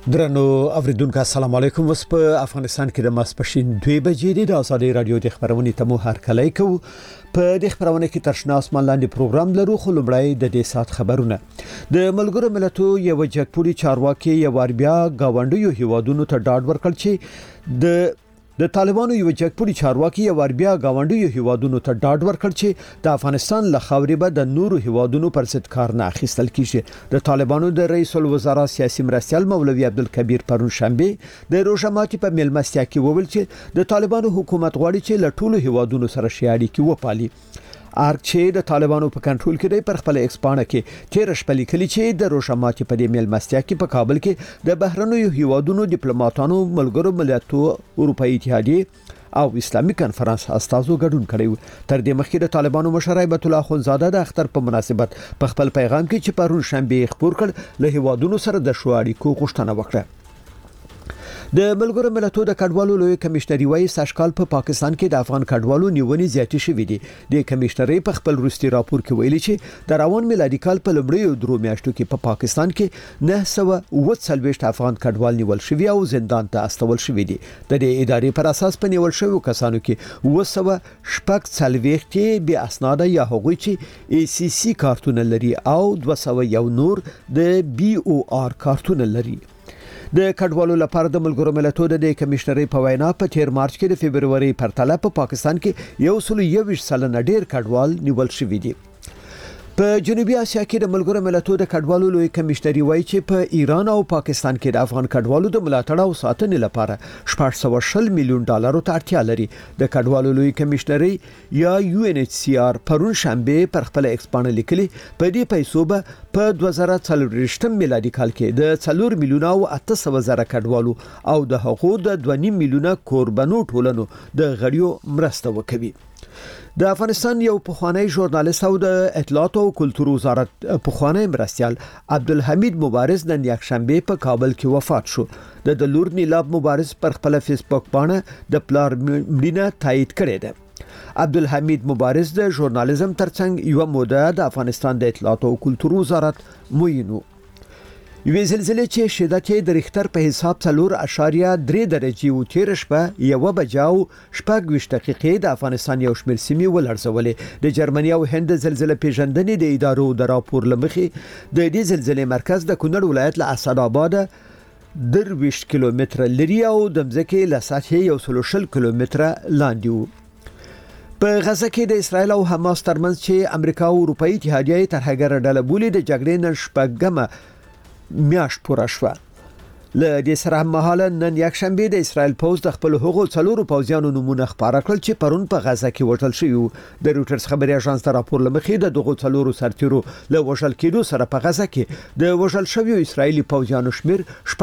درنو اوریدونکو السلام علیکم. وس په افغانستان کې د ماسپښین 2 بجې د آزادۍ رادیو د خبرونې تمو هر کله کو په د خبرونه کې ترشنا اسمان لاندې پروګرام لرو. خو لمړی د دې سات خبرونه د ملګرو ملتونو یو جګپوري چارواکي یو بیا گاونډیو هیوادونو ته ډاډ ورکړ چې د طالبانو یو جګپوري چارواکي یو بیا گاونډیو هیوادونو ته ډاډ ورکړ چې د افغانستان له خاورې به د نورو هیوادونو پر ضد کار نه اخیستل کیږي. د طالبانو د رئیس الوزرا سیاسي مرستیال مولوي عبدالکبیر پرون شنبه د روژه ماتي په ملمستیا کې وویل چې د طالبانو حکومت غواړي چې له ټولو هیوادونو سره شیاړي کې وپالي. ارچې د طالبانو په کنټرول کې پر خپل ایکسپانه کې تیر شپه لیکلي چې د روژه ماتي په دې ملمستیا کې په کابل کې د بهرنیو هیوادونو ډیپلوماټانو ملګرو ملتونو اروپאי اتحادیه او اسلامي کنفرانس استازو ګډون کړی. تر دې مخکې د طالبانو مشر هیبت الله اخونزاده د اختر په مناسبت په خپل پیغام کې چې پرون شنبه خبر کړ له هیوادونو سره د شواړي کو غوښتنه وکړه. د ملګرو ملتونو د کډوالو لوی کمشنري وایي ساشکال په پاکستان کې د افغان کډوالو نیونې زیاتې شوې دي. د کمشنري په خپل وروستي راپور کې ویلي چې د روان میلادي کال په لومړیو درو میاشتو کې په پاکستان کې 940 افغان کډوال نیول شوي او زندان ته استول شوي دي. د دې ادارې پر اساس په نیول شویو کسانو کې 240 بې اسناد یا هغوی چې ACC کارتونه لري او 201 نور د BOR کارتونه لري. د کډوالو لپاره د ملګرو ملتونو د کمشنري په وینا په 13 مارچ کې د فبرवरी پرتله په پاکستان کې 121 سلنه ډیر کډوال نیول شوي دي. په جنوبي اسیا کې د ملګرو ملتونو د کډوالو لوی کمشنري وایي چې په ایران او پاکستان کې د افغان کډوالو د ملاتړ او ساتنې لپاره 440 میلیون ډالر ته اړتیا لري. د کډوالو لوی کمشنري یا UNHCR پرون شنبه پر خپل ایکسپانه لیکلي په دې پیسو به په 2023 میلادي کال کې د 4 میلیون او 800 زره کډوالو او د حقوق د 2.5 میلیون کوربنو ټولنو د غړیو مرسته وکوي. د افغانستان یو پخوانی ژورنالیست او د اطلاعات او کلتور وزارت پخوانی مرستیال عبدالحمید مبارز نن یکشنبه په کابل کې وفات شو. د لور نیلاب مبارز پر خپل فیسبوک باندې د پلار مړینه تایید کړې ده. عبدالحمید مبارز د ژورنالیزم ترڅنګ یو موده د افغانستان د اطلاعات او کلتور وزارت موینو. یوه زلزلې چې شدت یې د ریختر په حساب 4.3 درجې او تیر شپه 1 بجاو 25 دقیقې د افغانستان یو شمېر سیمې ولړزولې. د جرمني او هند زلزلې پیژندنې د ادارو د راپور لمخې د دې زلزلې مرکز د کونړ ولایت له اسداباد 20 کیلومتره لري او د مځکې له سطحې 120 کیلومتره لاندې وو. په غزه کې د اسرایل او حماس ترمنځ چې امریکا او اروپאי اتحادیه ترهګر ډله بولي د جګړې نن شپږمه میاشت پوره شوه. له دې سره مهاله نن یکشنبه د اسرایل پوز د خپل هغو څلورو پوځیانو نمونه خبره کړل چې پرون په غزه کې وژل شوي. د رويټرز خبري اژانس ته راپور لمخې د دغو څلورو سرتیرو له وژل کېدو سره په غزه کې د وژل شویو اسرایلی پوځیانو شمیر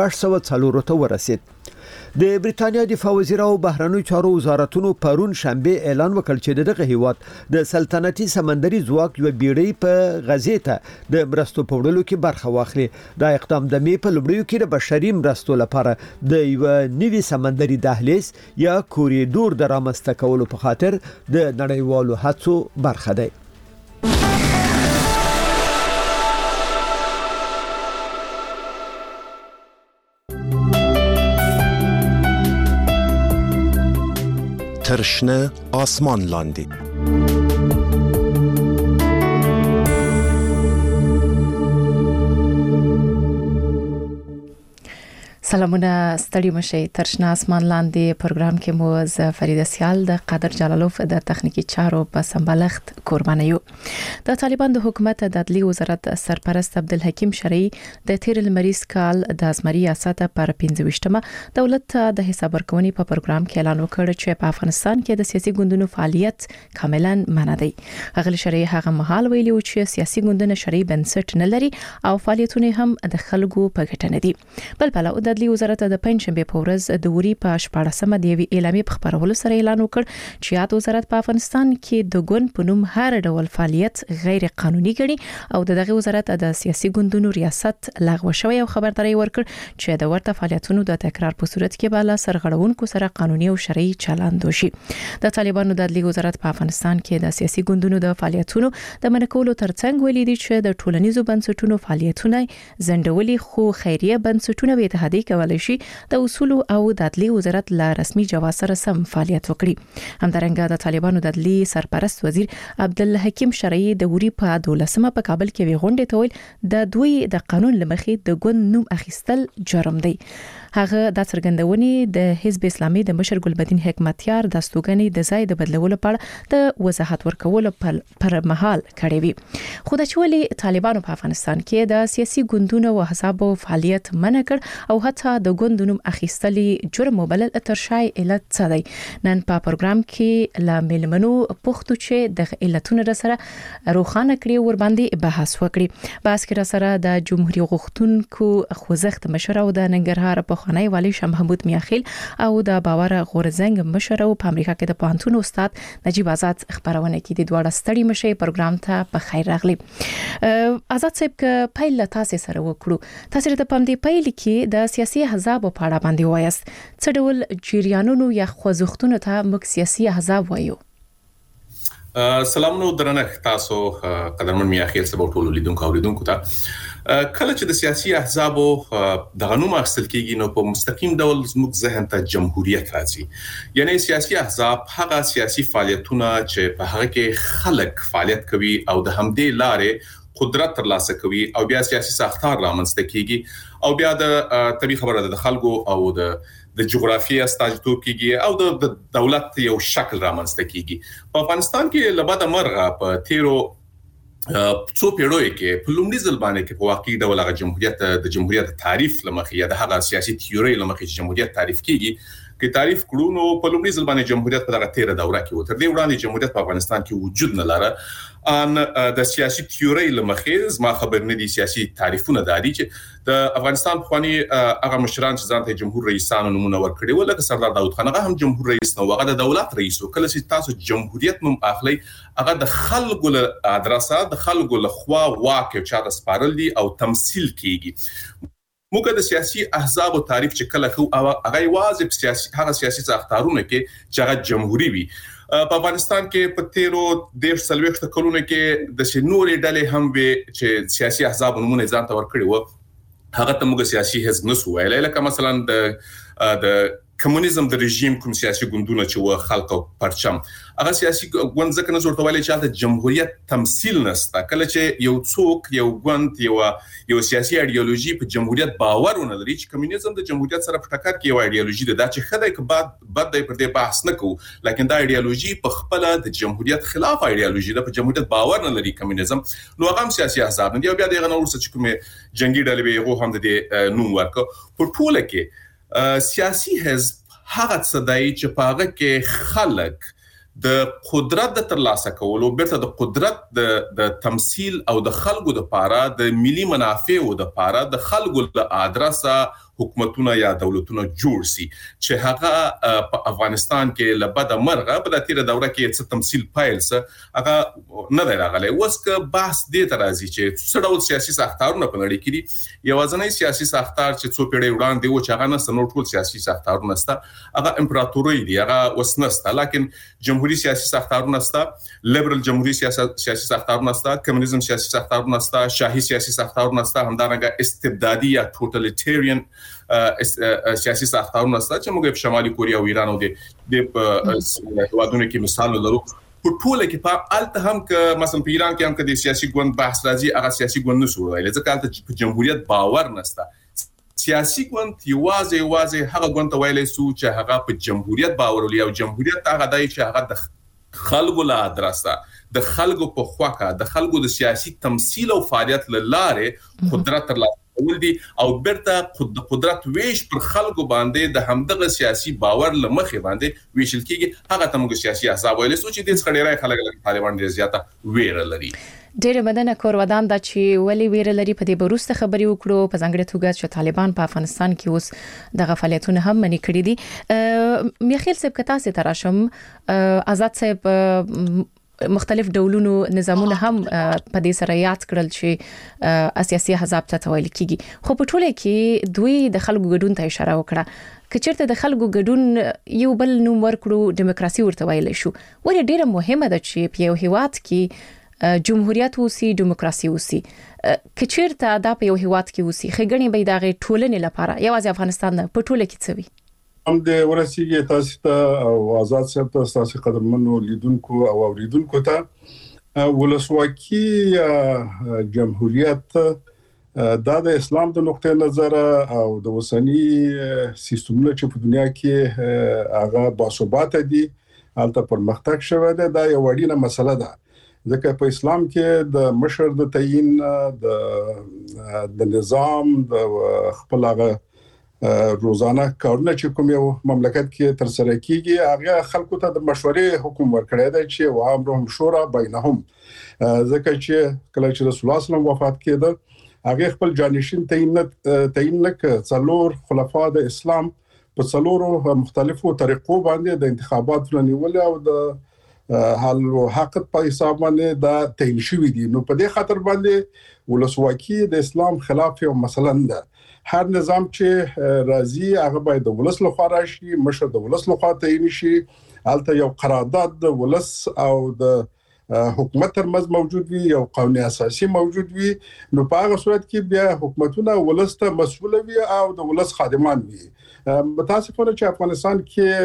404 ته ورسید. د بریتانیا دفاع وزیر او بهرنیو چارو وزارتونو پرون شنبه اعلان وکړ چې دغه هیواد د سلطنتي سمندري ځواک یو بیړۍ په غزې ته د مرستو په وړلو کې برخه واخلي. دا اقدام د می په لومړیو کې د بشري مرستو لپاره د یو نوي سمندري دهلیز یا کوریډور د رامنځته کولو په خاطر د نړیوالو هڅو برخه دی. ترشنه آسمان لاندې سلامونه ستړي مشي. ترشنه آسمان لاندې پروګرام کې مو ز فریده سیال د قادر جلالوف د تخنیکی چارو په سمبالښت قرباني یو. د طالبان د حکومت د عدلیه وزارت سرپرست عبدالحکیم شرعي د تیر لمریز کال د ازمري ریاست پر 25مه دولت د حساب ورکونې په پروګرام کې اعلان وکړ چې په افغانستان کې د سیاسي ګوندونو فعالیت کاملا منع دی. غل شرعي هغه مهال ویلي چې سیاسي ګوندونه شرعي بنسټ نه لري او فعالیتونه هم د خلکو په ګټه نه دي. بل بل د عدلیه وزارت د پنځشنبه په ورځ د وری په 14مه د یوې اعلامیې په خبرولو سره اعلان وکړ چې یاد وزارت په افغانستان کې د ګوند په نوم هر ډول فعالیت غیر قانوني ګڼي او دغه وزارت د سیاسي ګوندونو ریاست لغوه شوی او خبرداري ورکړ چې د ورته فعالیتونو د تکرار په صورت کې بالا سرغړونکو سره قانوني او شرعي چلند وشي. د طالبانو د عدلیه وزارت په افغانستان کې د سیاسي ګوندونو د فعالیتونو د منکولو ترڅنګ ویلي دي چې د ټولنیزو بنسټونو فعالیتونه زندولي خو خیریه بنسټونه به اتحادیه کولای شي د اصول او د عدلي وزارت له رسمي جواز سره سم فعالیت وکړي. همدارنګه د طالبانو د عدلي سرپرست وزیر عبدالحکیم شرعي د وری په 12مه په کابل کې غونډه ته ویل د دوی د قانون لمخې د ګوند نوم اخیستل جرم دی. هغه د څرګندونې د حزب اسلامي د مشر ګلبدین حکمتیار د استوګنې د ځای د بدلولو په اړه د وضاحت ورکولو پر مهال کړی وی. خو د چولي طالبانو په افغانستان کې د سیاسي ګوندونو او حسابو فعالیت منع کړ او حتی د ګوند نوم اخیستلې جرم وبلل تر شای علت څه دی. نن په پروګرام کې لا ملمنو پښتو چې د علتونو سره روخانه کړی ور باندې بحث وکړي. بحث کې سره د جمهوریت غوښتونکو خوځښت مشر او د ننګرهار په خنای والی شاه محمود میاخیل او د باور غورزنګ مشر او په امریکا کې د پوهنتون استاد نجیب آزاد خبرونه کې د دوړه ستړي مشي پروګرام ته په خیر راغلی. آزاد صاحب ک پایل تاسو سره وکړو. تاسو ته پام دی پایل کې د سیاسي احزاب په اړه باندې وایست. څه ډول جریانونو یا خوځښتونو ته موږ سیاسي احزاب وایو؟ سلام نو درنښت تاسو قدرمن میاخیل سبا ټول لیدونکو او لیدونکو ته. کله چې د سیاسي احزابو د غنوم اخیستل کېږي نو په مستقیم ډول زموږ ذهن ته جمهوریت راځي. یعنی سیاسي احزاب هغه سیاسي فعالیتونه چې په هغه کې خلک فعالیت کوي او د همدې لارې قدرت ترلاسه کوي او بیا سیاسي ساختار رامنځته کیږي او بیا د طبي خبره د خلکو او د جغرافیې استازیتوب کیږي او د دولت یو شکل رامنځته کیږي. په افغانستان کې لباده مرغه په تیرو څو پیړیو کې په لومړي ځل باندې کې په واقعي ډول هغه د جمهوریت تعریف لمخې یا د هغه سیاسي تیوري لمخې چې جمهوریت تعریف کیږي کې تعریف کړو نو په لومړي ځل باندې جمهوریت په دغه 13 دوره کې و. تر دې وړاندې جمهوریت په افغانستان کې وجود نه لرله. ان د سیاسي تیوري لمخې زما خبر نه دي سیاسي تعریفونه دادي چې د افغانستان په خواني هغه مشران چې ځان ته جمهور رئیسانو نومونه ورکړي ول لکه سردار داود خان هغه هم جمهور رئیس نو هغه د دولت رئیس و. کله چې تاسو جمهوریت نوم اخلي هغه د خلکو له ادرسه د خلکو له خوا واقع چاته سپارل دي او تمثيل کیږي. موږ د سیاسي احزاب او تعریف چې کله کو هغه واځي په سیاسي ساختارونه کې چې هغه جمهوریت وي. په افغانستان کې په تیرو 13 کلونو کې د شنوري ډلې هم وي چې سیاسي احزاب نمونه ځان ته ورکړي وو. هغه ته موږ سیاسي حزب نسو ویلای لکه مثلا د کمونیزم د رژیم کوم سیاسي ګوندونه چې و خلک او پرچم هغه سیاسي ګوند ځکه نه ورته ویلای چې د جمهوریت تمثيل نسته. کله چې یو څوک یو ګوند یو سیاسي ایدئولوژي په جمهوریت باور ونه لري چې کمونیزم د جمهوریت سره په ټکر کې یو ایدئولوژي ده چې خدای کې بعد د پر دې بحث نه کوو لکه دا ایدئولوژي په خپل د جمهوریت خلاف ایدئولوژي ده په جمهوریت باور نه لري کمونیزم نو هغه هم سیاسي احزاب نه دی. بیا دغه نور څه چې کومه جنگي ډلې به هغه هم د نوم ورکو. په ټوله کې سیاسي حزب هغه څه دی چې په هغه کې خلک د قدرت د ترلاسه کولو بیرته د قدرت د تمثيل او د خلکو د پاره د ملي منافعو د پاره د خلکو له ادرسه حکومتونه یا دولتونه جوړ سي چې هغه په افغانستان کې لبده مرغه په تیره دوره کې څه تمثيل پایل څه هغه نه دی راغلی. اوس که بحث دې ته راځي چې څه ډول سیاسي ساختارونه په نړۍ کې دي یوازینی سیاسي ساختار چې څو پیړۍ وړاندې و چې هغه نه نور ټول سیاسي ساختارونه سته هغه امپراتوري دي هغه اوس نسته. لکه جمهوریت سیاسي ساختارونه سته لیبرل جمهوریت سیاسي ساختارونه سته کمونیزم سیاسي ساختارونه سته شاهي سیاسي ساختارونه سته همدارنګه استبدادي یا ټوټالیټریان سیاسي ساختارونه سته چې موږ په شمالي کوریا او ایران او د هیوادونو کې مثال لرو. په ټوله کې په الته هم که مثلا په ایران کې هم که د سیاسي ګوند بحث راځي هغه سیاسي ګوند نشو ویل ځکه الته په جمهوریت باور نشته. سیاسي ګوند یوازې هغه ګوند ته ویل سو چې هغه په جمهوریت باور لري او جمهوریت هغه دی چې هغه د خلکو له ادرسه د خلکو په خواکه د خلکو د سیاسي تمثيل او فعالیت لاره قدرت ترلاسه کول دي او بیرته قدرت ویش پر خلکو باندې د همدغه سیاسي باور لمخې باندې ویشل کیږي. هغه ته موږ سیاسي احزاب ویل سو چې د څخړې خلک طالبان ډیر زیاته ویره لري. ډېر مدنه کورودان دا چې ولی ویره لري په دې بروسته خبري وکړو په ځانګړي توګه چې طالبان په افغانستان کې اوس د فعالیتونه هم منې کړې دي. میخیل صاحب کتا سي تراشم آزاد صاحب مختلف ډولونو نظامونه هم په دې سره یاد کړل چې سیاسي احزاب ته ویل کیږي خو په ټوله کې دوی د خلکو ګډون ته اشاره وکړه که چیرته د خلکو ګډون یو بل نوم ورکړو دیموکراسي ورته ویل شو ولې ډیره مهمه ده چې په یو هیواد کې جمهوریت اوسي دیموکراسي اوسي کچیرته دا په یو هیواد کې اوسي خګنی به دغه ټولنې لپاره یوازې افغانستان نه په ټوله کې څه وي هم د ورسیږي تاسو ته او آزاد صاحب تاسو قدرمنو لیدونکو او اوریدونکو ته ولسواکي جمهوریت دا د اسلام د نقطې نظر او د وسنی سیستمونو چې په دنیا کې هغه باثباته دي البته پرمختګ شوه دا یو وړینه مسله ده ځکه په اسلام کې د مشر د تعیین د نظام د خپل هغه روزانه کارونه چې کوم یو مملکت کې تر سره کیږي هغه خلکو ته د مشورې حکم ورکړی دی چې وامرهم شورا بینهم ځکه چې کله چې رسول الله صلی الله علیه وسلم وفات کېده هغه خپل جانشین تعیین نک څلور خلفا د اسلام په څلورو مختلفو طریقو باندې د انتخاباتو نیول او د حل او حق په حساب باندې دا تعین شوی دي نو په دې خاطر باندې ولسواکي د اسلام خلاف یو مثلا ده هر نظام چې راځي هغه باید د ولس لخوا راشي مشر د ولس لخوا تعین شي البته یو قرارداد د ولس او د حکومت ترمنځ موجود وي یو قانون اساسي موجود وي نو په هغه صورت کې بیا حکومتونه ولس ته مسؤل وي او د ولس خادمان وي متاسفانه چې افغانستان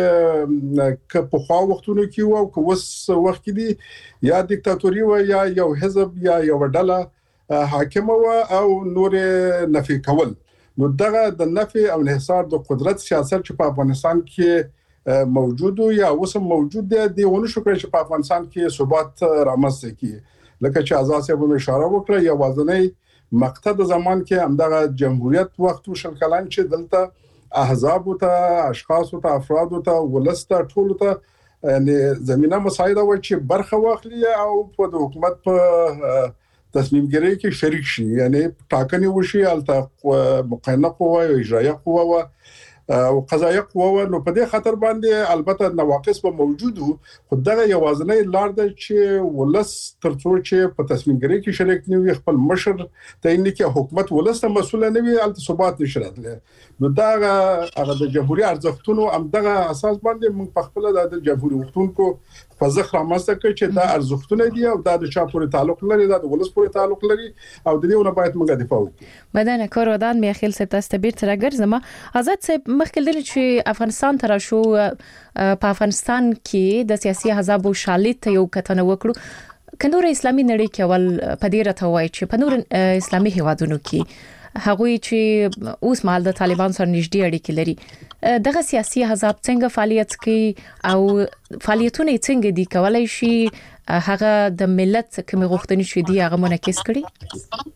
کې په خوا وختونو کې او که وس وخت کې دي یا دیکتاتوري و یا یو حزب یا یو ډله حاکم و او نور نفي کول نو دغه د نفي او انحصار د قدرت سیاست چې په افغانستان کې موجود یا اوس موجود دی ونه شو کړی چې په افغانستان کې ثبات رامنځته کړي لکه چې آزاد صاحب اشاره وکړه یا وازنۍ مقطع د زمان کې همدغه جمهوریت وخت وشل کلان چې دلته احزاب ته اشخاص ته افراد ته ولسته ټول ته یعنی زمينه مساعده و چې برخه واخلي او په حکومت په تصمیم ګیری کې شریک شي یعنی ټاکنې وشي البته مقننه قوه او اجرایه قوه او قضایه قوه نو په دې خاطر باندې البته نواقص به موجود خو دغه یوازنۍ لار ده چې ولس ترڅو چې په تصمیم ګیری کې شریک نه وي خپل مشر تعین کې حکومت ولس ته مسؤل نه وي البته ثبات نشي راتلی نو دا هغه د جمهوریت ارزښتونو همدغه اساس باندې موږ په خپل د جمهوریت وختونکو په ځخره ماسته کوي چې دا ارزښتونه دي او دا د چا پورې تعلق لري دا د ولس پورې تعلق لري او د دې نه باید موږ دفاع وکړو بدن کار ودان میخیل سپ تستبیر تر ګرځما آزاد سپ مخکې چې افغانستان تر شو په افغانستان کې د سیاسي احزاب او شالید یو کتنه وکړو کنور اسلامي نړۍ کې ول پدیره توای چې په نور اسلامي هیوادونو کې هغوی چې اوس مال د طالبان سره نږدې اړیکې لري دغه سیاسي احزاب څنګه فعالیت کوي او فعالیتونه څنګه دي کولای شي هغه د ملت کوم غوښتنې شې دي هغه منعکس کړي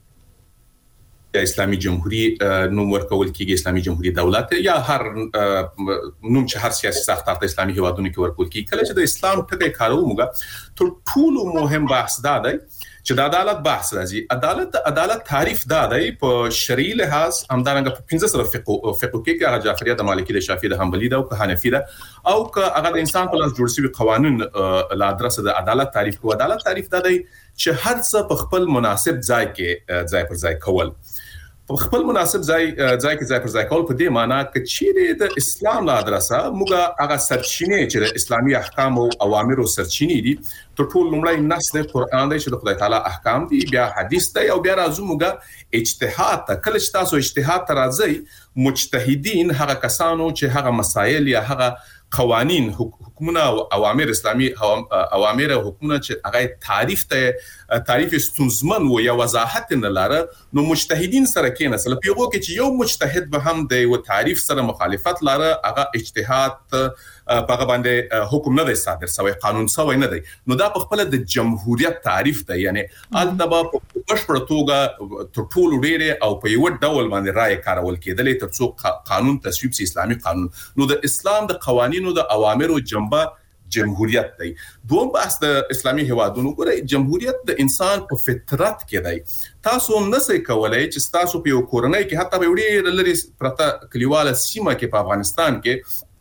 اسلامي جمهوریت نوم ورکول کېږي اسلامي جمهوریت دولت یا هر نوم چې هر سیاسي ساختار د اسلامي هیوادونو کې ورکول کېږي کله چې د اسلام ټکی کارومګه تر ټولو مهم بحث دا دی چې د عدالت بحث راځي عدالت تعریف دا دی په شرعي لحاظ همدارنګه په 15 فقه کې هغه جعفریه د مالکی د شافعي د حنبلي د او حنفي د او که هغه د انسان په لاس جوړ شوی قوانين لا ادرسه د عدالت تعریف کوي عدالت تعریف دا دی چې هر څه په خپل مناسب ځای کې ځای پر ځای کول په خپل مناسب ځای کې ځای پر ځای کول په دې معنی چې چیرې د اسلام لا ادرسه موږ هغه سرچینه چې د اسلامي احکام او اوامر سرچینه دي تر ټولو لومړی نص د قران دی چې د خدای تعالی احکام دي بیا حدیث دی او بیا راځو موږ اجتهاد ته کله چې تاسو اجتهاد ته راځي مجتهدین هغه کسانو چې هغه مسائل یا هغه قوانين حکومت او اوامر اسلامي اوامر او حکومت چې هغه تعریف ستونزمن و یا وضاحت نه لاره نو مجتهدین سره کې نسل پیغو کې چې یو مجتهد به هم د یو تعریف سره مخالفت لاره هغه اجتهاد په باندې حکم نه دی صادر شوی قانون شوی نه دی نو دا په خپل د جمهوریت تعریف دی یعنی التبا په بشپړ توګه تر ټولو ډېر او په یو ډول باندې رائے کارول کېدل تر څو قانون تصویب سي اسلامي قانون نو د اسلام د قوانینو د اوامر او جنبه جمهوریت دی دوم بحث د اسلامي هیوادونو ګورئ جمهوریت د انسان په فطرت کې دی تاسو نسئ کولای چې تاسو په یو کورنۍ کې حتی په وړي لري پرته کلیواله سیمه کې په افغانستان کې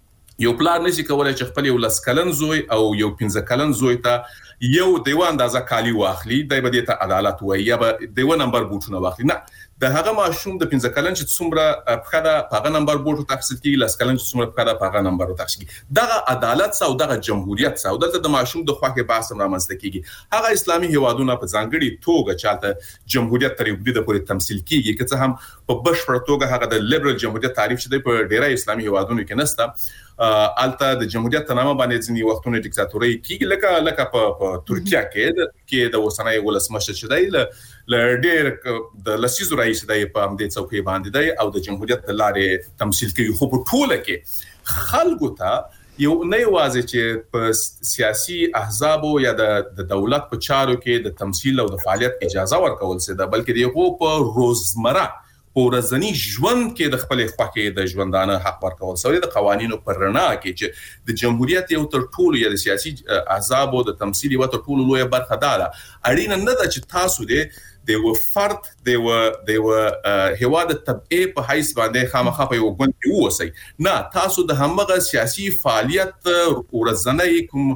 یو پلان نشي کولای چې خپل یو لسکلن زوی او یو 15 کلن زوی ته یو دیو اندازه کالی واخلي دای به ته عدالت وایي یا به دیو نمبر بوټونه واخلي. نه، د هغه ماشوم د 15 کلن چې څومره پخدا پاغه نمبر بوټو تخصیص کیږي، لسکلن چې څومره پخدا پاغه نمبر تخصیص کیږي. دغه عدالت او دغه جمهوریت او دلته د ماشوم د خواخې باسم رامنځته کیږي. هغه اسلامي هیوادونه په ځانګړي توګه چالت جمهوریت تر یو د پورې تمثيل کیږي، که څه هم په بشپړ توګه هغه د لیبرل جمهوریت تعریف شته په ډیری اسلامي هیوادونو کې نسته. الته د جمهوریت تنامه باندې ځینی وختونه ډیکټاتوري کیږي لکه په ترکیه کې د وسنۍ ولسمشر چې دی ل ډیر د لسیزو رئیس دی په همدې څوکۍ باندې دی او د جمهوریت لارې تمثيل کوي. خو په ټوله کې خلکو ته یو نه یوازې چې په سیاسي احزابو یا د دولت په چارو کې د تمثيل او د فعالیت اجازه ورکول سي ده، بلکې دغه په روزمره ورځنی ژوند کې د خپل خواخې د ژوندانه حق ورکول سوی د قوانینو پر رڼا کې چې د جمهوریت یو تر ټولو یا د سیاسي احزابو د تمثيل یو تر ټولو لوی برخه ده. اړینه نه ده چې تاسو د یو فرد د یو هیواد تبعه په حیث باندې خامخا په یو ګوند کې اوسئ. نه، تاسو د همغه سیاسي فعالیت ورځنی کوم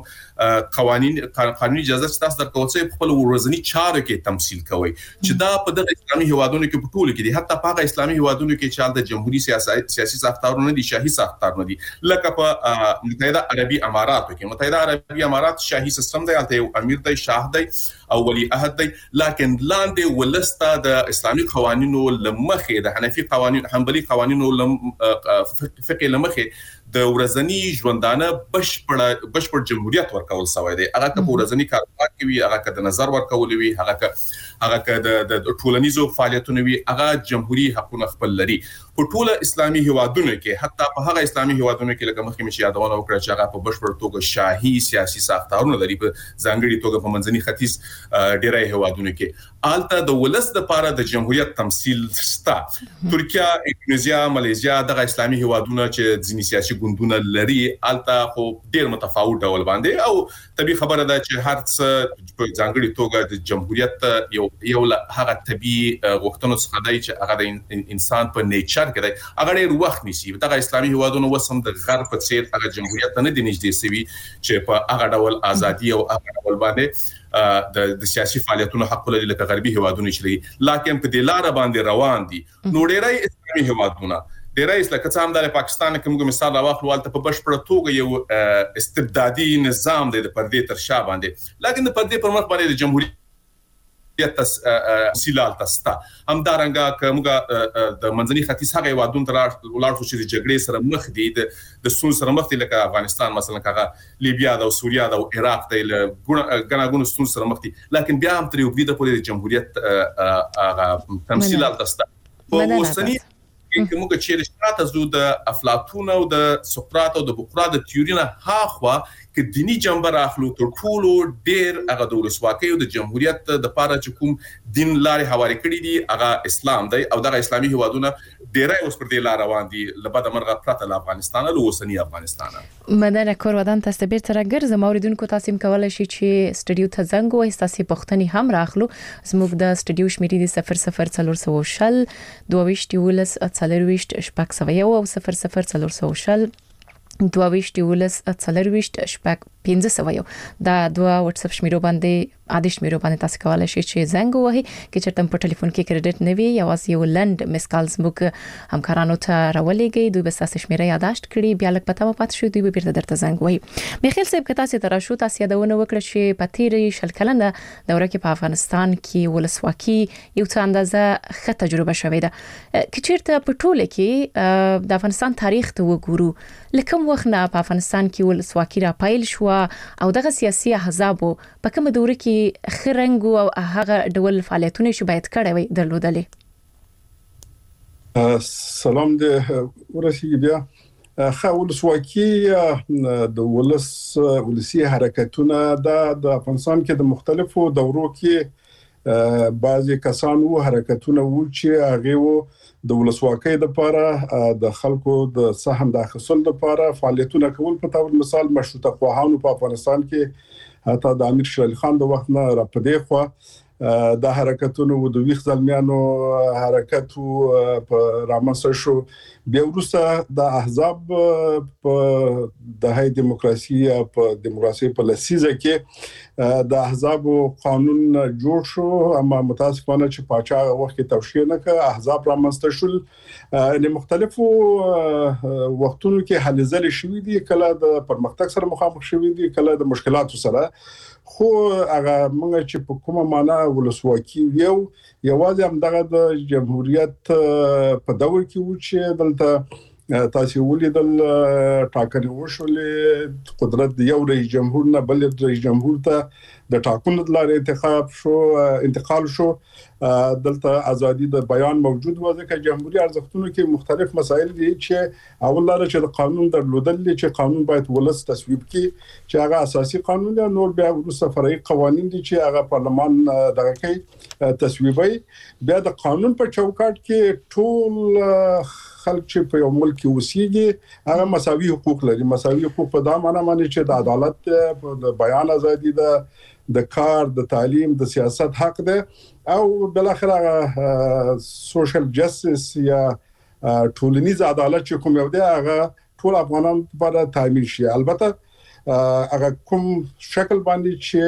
قانوني اجازه چې تاسو درکول شي په خپل ورځنی چارو کې تمثيل کوي، چې دا په دغه اسلامي هیوادونو کې په ټولو کې دي. حتی په هغه اسلامي هیوادونو کې چې د جمهوریت سیاسي ساختارونه دي، شاهي ساختارونه دي، لکه په متحده عربي اماراتو کې. متحده عربي امارات شاهي سیستم دی، البته یو امیر دی، شاه دی او ولی عهد دی، لکن لاندې ولسته د اسلامي قوانینو لمخې د حنفي قوانینو حنبلي قوانینو فقه لمخې د ورځنی ژوندانه بشپړ جمهوریت ورکول سوی دی. هغه که ورځنی کاروبار کوي، هغه که د نظر ورکول وي، هغه که د ټولنیزو فعالیتونو وي، هغه جمهوریت حقونه خپل لري. په ټوله اسلامي هیوادونو کې، حتی په هغه اسلامي هیوادونو کې لکه مخکې مې یادونه وکړه چې هغه په بشپړ توګه شاهي سیاسي ساختارونه لري، په ځانګړي توګه په منځني ختیځ ډیری هیوادونو کې الته د ولس د لپاره د جمهوریت تمثيل شته. ترکیه، انډونیزیا، ماليزیا دغه اسلامي هیوادونه چې ځینی سیاسي ګوندونه لري الته خو ډیر متفاوت ډول باندې، او طبيعي خبره ده چې هر څه په ځانګړي توګه د جمهوریت یو هغه طبيعي غوښتنو څخه دی چې هغه د انسان په نیچر کې دی، هغه ډیر وخت نیسي. دغه اسلامي هیوادونه وسم د غرب په څیر هغه جمهوریت نه دي نږدې سوي چې په هغه ډول ازادي او هغه ډول باندې د سیاسي فعالیتونو حق لري لکه غربي هیوادونه چې لري. لکه په دې لار باندې روان دي. نو ډیری اسلامي هیوادونه ډیری لکه څنګه د پاکستان کې موږ مثال راوخلو، البته په بشپړه توګه یو استبدادي نظام دی د پردې تر شا باندې، لکه د پردې پر مخ باندې د جمهوریت تسهیلات تستا همدارنګه کومه د منځني ختیځ هغه هیوادونو تر ولر شو چې د جګړې سره مخ دي، د سون سره مخ دي، لکه افغانستان مثلا، هغه لیبیا او سوریه او عراق ته ګڼه سون سره مخ دي، لکه بیا هم تر یو بده پورې د جمهوریت هغه تمثيلات تستا. په اوسنی کې موږ چې رښتیا زو د افلاطون او د سقراط او د بوقراط د تیورینه هاخوا کې دینی جنبه راخلو تر ټولو ډیر هغه د ولسواکۍ او د جمهوریت د لپاره چې کوم دین لارې حواله کړی دي هغه اسلام دی، او دغه اسلامي هیوادونه ډیرای اوس پر دې لار روان دي لبد مرغه پرته له افغانستان او اوسنی افغانستان. مدنه کور ودان تاسو به تر ګرځم اوریدونکو تاسو کولای شئ چې سټډیو ته زنګ وایي، تاسو پوښتنې هم راخلو. زموږ د سټډیو شمیرې دي 00400 22 څلرويشت شپږ سوي او 00400 22 څلرويشت شپږ 15 دا دوه واتس اپ شمیرو باندې عادي شمیرو باندې تاسو کولای شئ چې زنګ وهي کې چرته په ټلیفون کې کریډټ نه وي یا واس یو لند مس کالز بوک همکارانو ته راولېږي، دوی به تاسو شمیره یاداشت کړي، بیا لک پته پات شو دوی به بیرته درته زنګ وهي. میخیل صاحب که تاسو تر شو تاسو یادونه وکړه چې په تیرې شل کلنه دوره کې په افغانستان کې ولسواکي یو څه اندازه ښه تجربه شوې ده. کې چیرته په ټوله کې د افغانستان تاریخ ته وګورو، لکه وخت نه په افغانستان کې ولسواکي را پایل شو او دغه سیاسي احزاب په کومه دوره کې خرنګ او هغه ډول فعالیتونه چې باید کړی وي درلودلې. سلام دې ورسیږي بیا ولسواکي د ولسی حرکتونه د افغانستان کې د مختلفو دورو کې بعضی کسانو حرکتونه وو چې هغه د ولسواکۍ لپاره د خلکو د سهم د اخیستلو لپاره فعالیتونه کول. په تور مثال مشروطه خواهانو په افغانستان کې حتی د امیر شیر علي خان د وخت نه را پدې خو د حرکتونو د ویښ زلمیانو حرکت په رامنځته شو. بیا وروسته د احزاب په دهه دیموکراسي په لسیزه کې د احزاب قانون جوړ شو، اما متاسفانه چې پاچا وخت کې توشیح نه کړ، احزاب رامنځته شول. د مختلفو وختونو کې هلې ځلې شوې دي، کله د پرمختګ سره مخامخ شوې دي، کله د مشکلاتو سره. خو هغه موږ چې په کومه معنا ولسواکي یوازې هم دغه د جمهوریت په دور کې و چې دلته تاسو ولیدل ټاکنې وشولې، قدرت د یو رئیس جمهور نه بل رئیس جمهور ته د ټاکنو لپاره انتقال شو. دلته ازادي د بیان موجود و، ځکه جمهوریت ارزښتونو کې مختلف مسایل دي چې اول لاره چې د قانون درلودل دي، چې قانون باید ولس تصویب کړي، چې هغه اساسي قانون دی. نور بیا وروسته فرعي قوانين دي چې هغه پارلمان دغه کوي تصویبوي. بیا د قانون په چوکاټ کې ټول خلک چې په یو ملک کې اوسېږي هغه مساوي حقوق لري. مساوي حقوق په دا معنی باندې چې د عدالت، د بیان ازادي، د کار، د تعلیم، د سیاست حق ده، او بل اخر سوشل جسټس یا ټولنیز عدالت چې کوم یو دی هغه ټول افغانان لپاره تامین شي. البته هغه کوم شکل باندې چې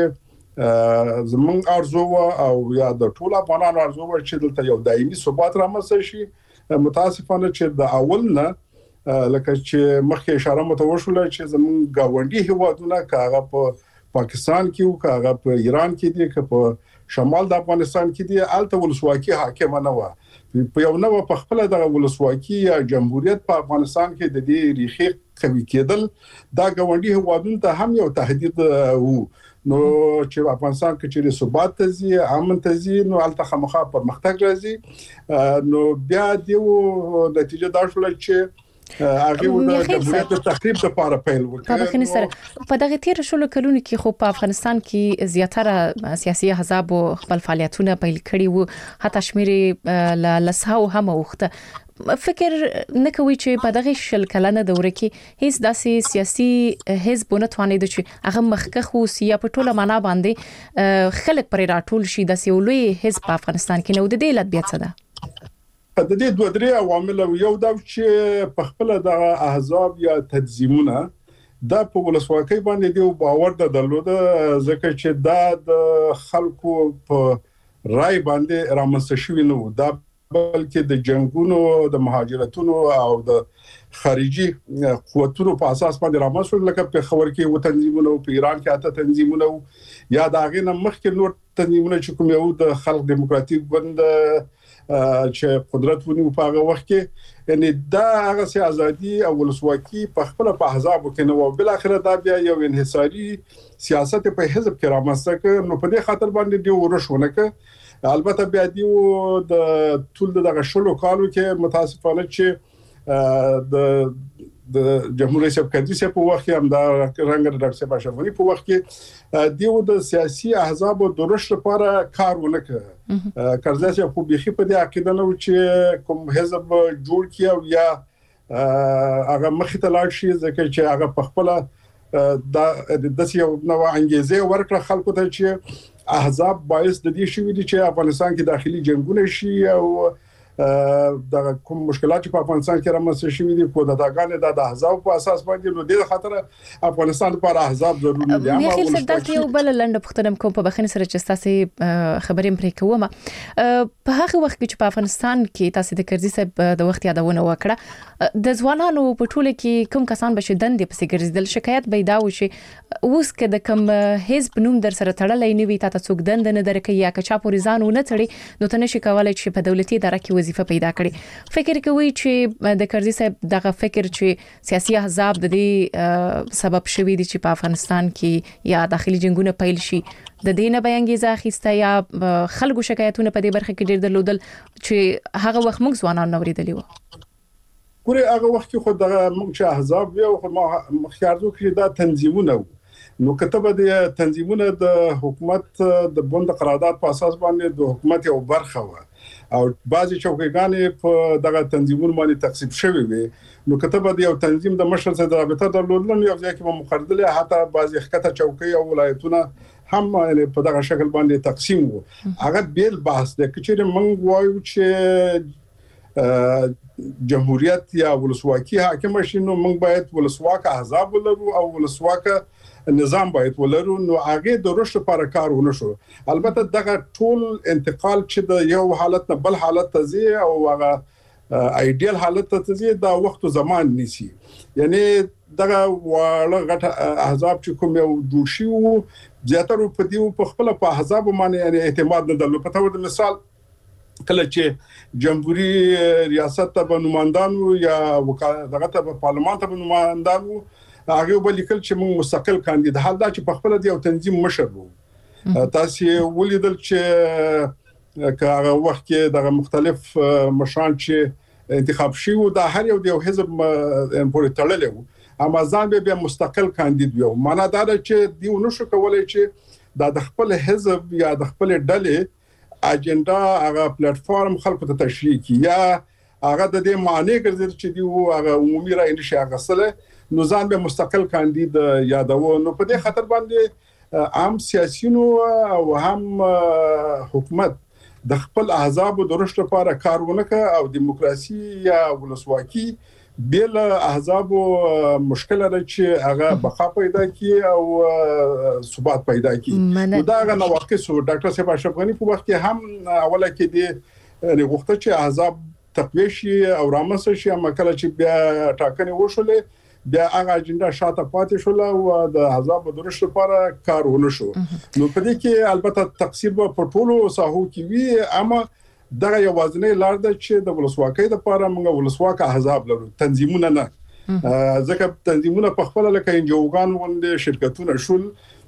زمونږ ارزو او یا د ټول افغانانو ارزو چې دلته یو دایمي ثبات رامنځته شي، متاسفانه چې د اول نه لکه چې مخکې اشاره متوشله چې زمونږ گاونډي هیوادونه کاغه په پاکستان کې او کاغه په ایران کې دي، که په شمال د افغانستان کې دي، الته ولسواکي حاکم نه و. په یو نو په خپل د ولسواکي یا جمهوریت په افغانستان کې د دې ریښې قوي کېدل دا گاونډي هیوادونو ته هم یو تهدید وو. نو چې افغانستان کې چې ثبات تزي، امن تزي، نو الته خامخا پرمختګ راځي. نو بیا دیو نتیجه دا شول چې هغه د جمهوریت د تخریب لپاره پیل وکړ. په دغه تیر شلو کلونو کې خو په افغانستان کې زیاتره سیاسي احزاب خپل فعالیتونه پیل کړي وو، حتی شمیر لساو هم وخته. فکر نه کوي چې په دغه شل کلنه دوره کې هیڅ داسې سیاسي حزب نه توانید چې هغه مخکخ او سیا په ټوله معنا باندې خلک پرې راټول شي د سیولوي حزب په افغانستان کې نو د دې علت بیا څه ده؟ د دې دوه درې عوامل یو دا چې په خپل د احزاب یا تنظیمونه دا په ولسواکۍ باندې دی باور درلوده، ځکه چې دا د خلکو په رای باندې رامنځته شوی نه و، دا بلکې د جنگونو، د مهاجرتونو او د خارجي قوتونو په اساس باندې رامنځته شول. لکه په خبر کې و تنظیمونه په ایران کې اته تنظیمونه یا دا غینه مخکې نور تنظیمونه چې کوم یو د خلق دیموکراتیک ګوند چې قدرت ونیو په هغه وخت کې، یعنی دا هغه سي ازادي او ولسواکي په خپل په احزاب کې نو بل اخر دا بیا یو انحصاري سیاست په حزب کې رامنځته کړ. نو په دې خاطر باندې دی ورشونه ک. البته بیا دیو د ټول دغه شلو کالو کې متاسفانه چې د جمهوریت صاحب کندي په وخت کې هم دا رنګ ډاکټر صاحب اشرفي په وخت کې دیو د سیاسي احزاب د رشد لپاره کار ونه کړ. کرزی په بيخي په دې عقیده نه و چې کوم حزب جوړ کیو یا هغه مخې ته لاړ شي، ځکه چې هغه په خپل د یو نوع انګیزه ورکړه خلکو ته چې احزاب باعث د دې شوی دي چې افغانستان کې داخلي جنگونه شي او د کوم مشکلات په افغانستان کې رامنځته شوي دي په دغه د احزاب په اساس باندې. نو د خاطر افغانستان لپاره احزاب ضروري دي. ما خیال څه یو بل لنډ پختنم کوم په بخښنه سره چې تاسو خبرې پرې کوم. په هغه وخت کې چې په افغانستان کې تاسو د کرزي صاحب د وخت یادونه وکړه، د ځوانانو په ټوله کې کوم کسان به شدند په سیګرزدل شکایت پیدا وشي اوس کې د کوم حزب نوم در سره تړلې نه وي، تاسو څوک دند نه درکې یا که چا پورې ځان نه تړي، نو ته نشي کولای چې په دولتي اداره کې وظیفه پیدا کړي. فکر کوي چې د کرزي صاحب دغه فکر چې سیاسي احزاب د دې سبب شوي دي چې په افغانستان کې یا داخلي جنگونه پیل شي، د دینه بیانګیزه اخیسته یا خلکو شکایتونه په دې برخه کې ډېر درلودل چې هغه وخت موږ ځوانان نوریدلی و. ګوره هغه وخت کې خو د موږ احزاب یو مخیارزو کې دا تنظیمونه نو کتابه د تنظیمونه د حکومت د بند قرارداد په اساس باندې د حکومت یو برخه و او بعضی چوکیګانې په دغه تنظیمونو باندې تقسیم شوی وي. نو کتابه د یو تنظیم د مشر سره رابطه درلودل، یو ځکه چې مقرره حتی بعضی خطه چوکۍ او ولایتونه هم په دغه شکل باندې تقسیم وو هغه بیل بحث د کچې موږ وایو چې جمهوریت یا ولسواکي حاکم شي نو موږ باید ولسواک احزاب ولرو او ولسواک نظام باید ولرو نو هغه د رشد لپاره کار ونه شو البته دغه ټول انتقال چې د یو حالت نه بل حالت ته ځي او هغه ایدیال حالت ته ځي دا وخت او زمان نیسي یعنی دغه واړه غټ احزاب چې کوم یو جوړ شي وو زیاتره په دیو په خپل په احزاب باندې یعنی اعتماد نه درلود په تور د مثال کله چې جمهوریت ریاست ته نمائندانو یا دغه ته پارلمان ته نمائندانو هغه ولیکل چې موږ مستقل کاندید حال دا چې په خپل دی او تنظیم مشر وو تاسو ولیدل چې هغه وخت کې دغه مختلف مشران چې انتخاب شي او دا هر یو د حزب پورې تړلې وو اما ځان به مستقل کاندید وو معنا دا چې دی نشو کولای چې د خپل حزب یا د خپل ډلې اجنډا هغه پلیټ فارم خلکو ته تشریح کی یا هغه د دې معنی ګرځي چې دی هغه عمومي رائے نشي غسله نو ځان به مستقل کاندید یادو نو په دې خاطر باندې عام سیاسيونو او هم حکومت د خپل احزاب د رشد لپاره کارونه او دیموکراسي یا ولسواکي بیل احزاب مشکل لري چې هغه بقا پیدا کی او ثبات پیدا کی دا غو نواقص ډاکټر صاحب اشرف غنی په وخت کې هم اوله کې دی غوښته چې احزاب تقویه شي او رامنځته شي اما کله چې بیا ټاکنې وشولې بیا هغه اجنډا شاته پاتې شول او د احزاب د رشد لپاره کار ونه شو نو په دې کې البته تقسیم په ټولو ساحو کې وی اما دغه یوازنی لار ده چې د ولسواکۍ لپاره موږ ولسواک احزاب لرو تنظیمونه نه ځکه تنظیمونه په خپل لکه انجوګان وند شرکتونه شول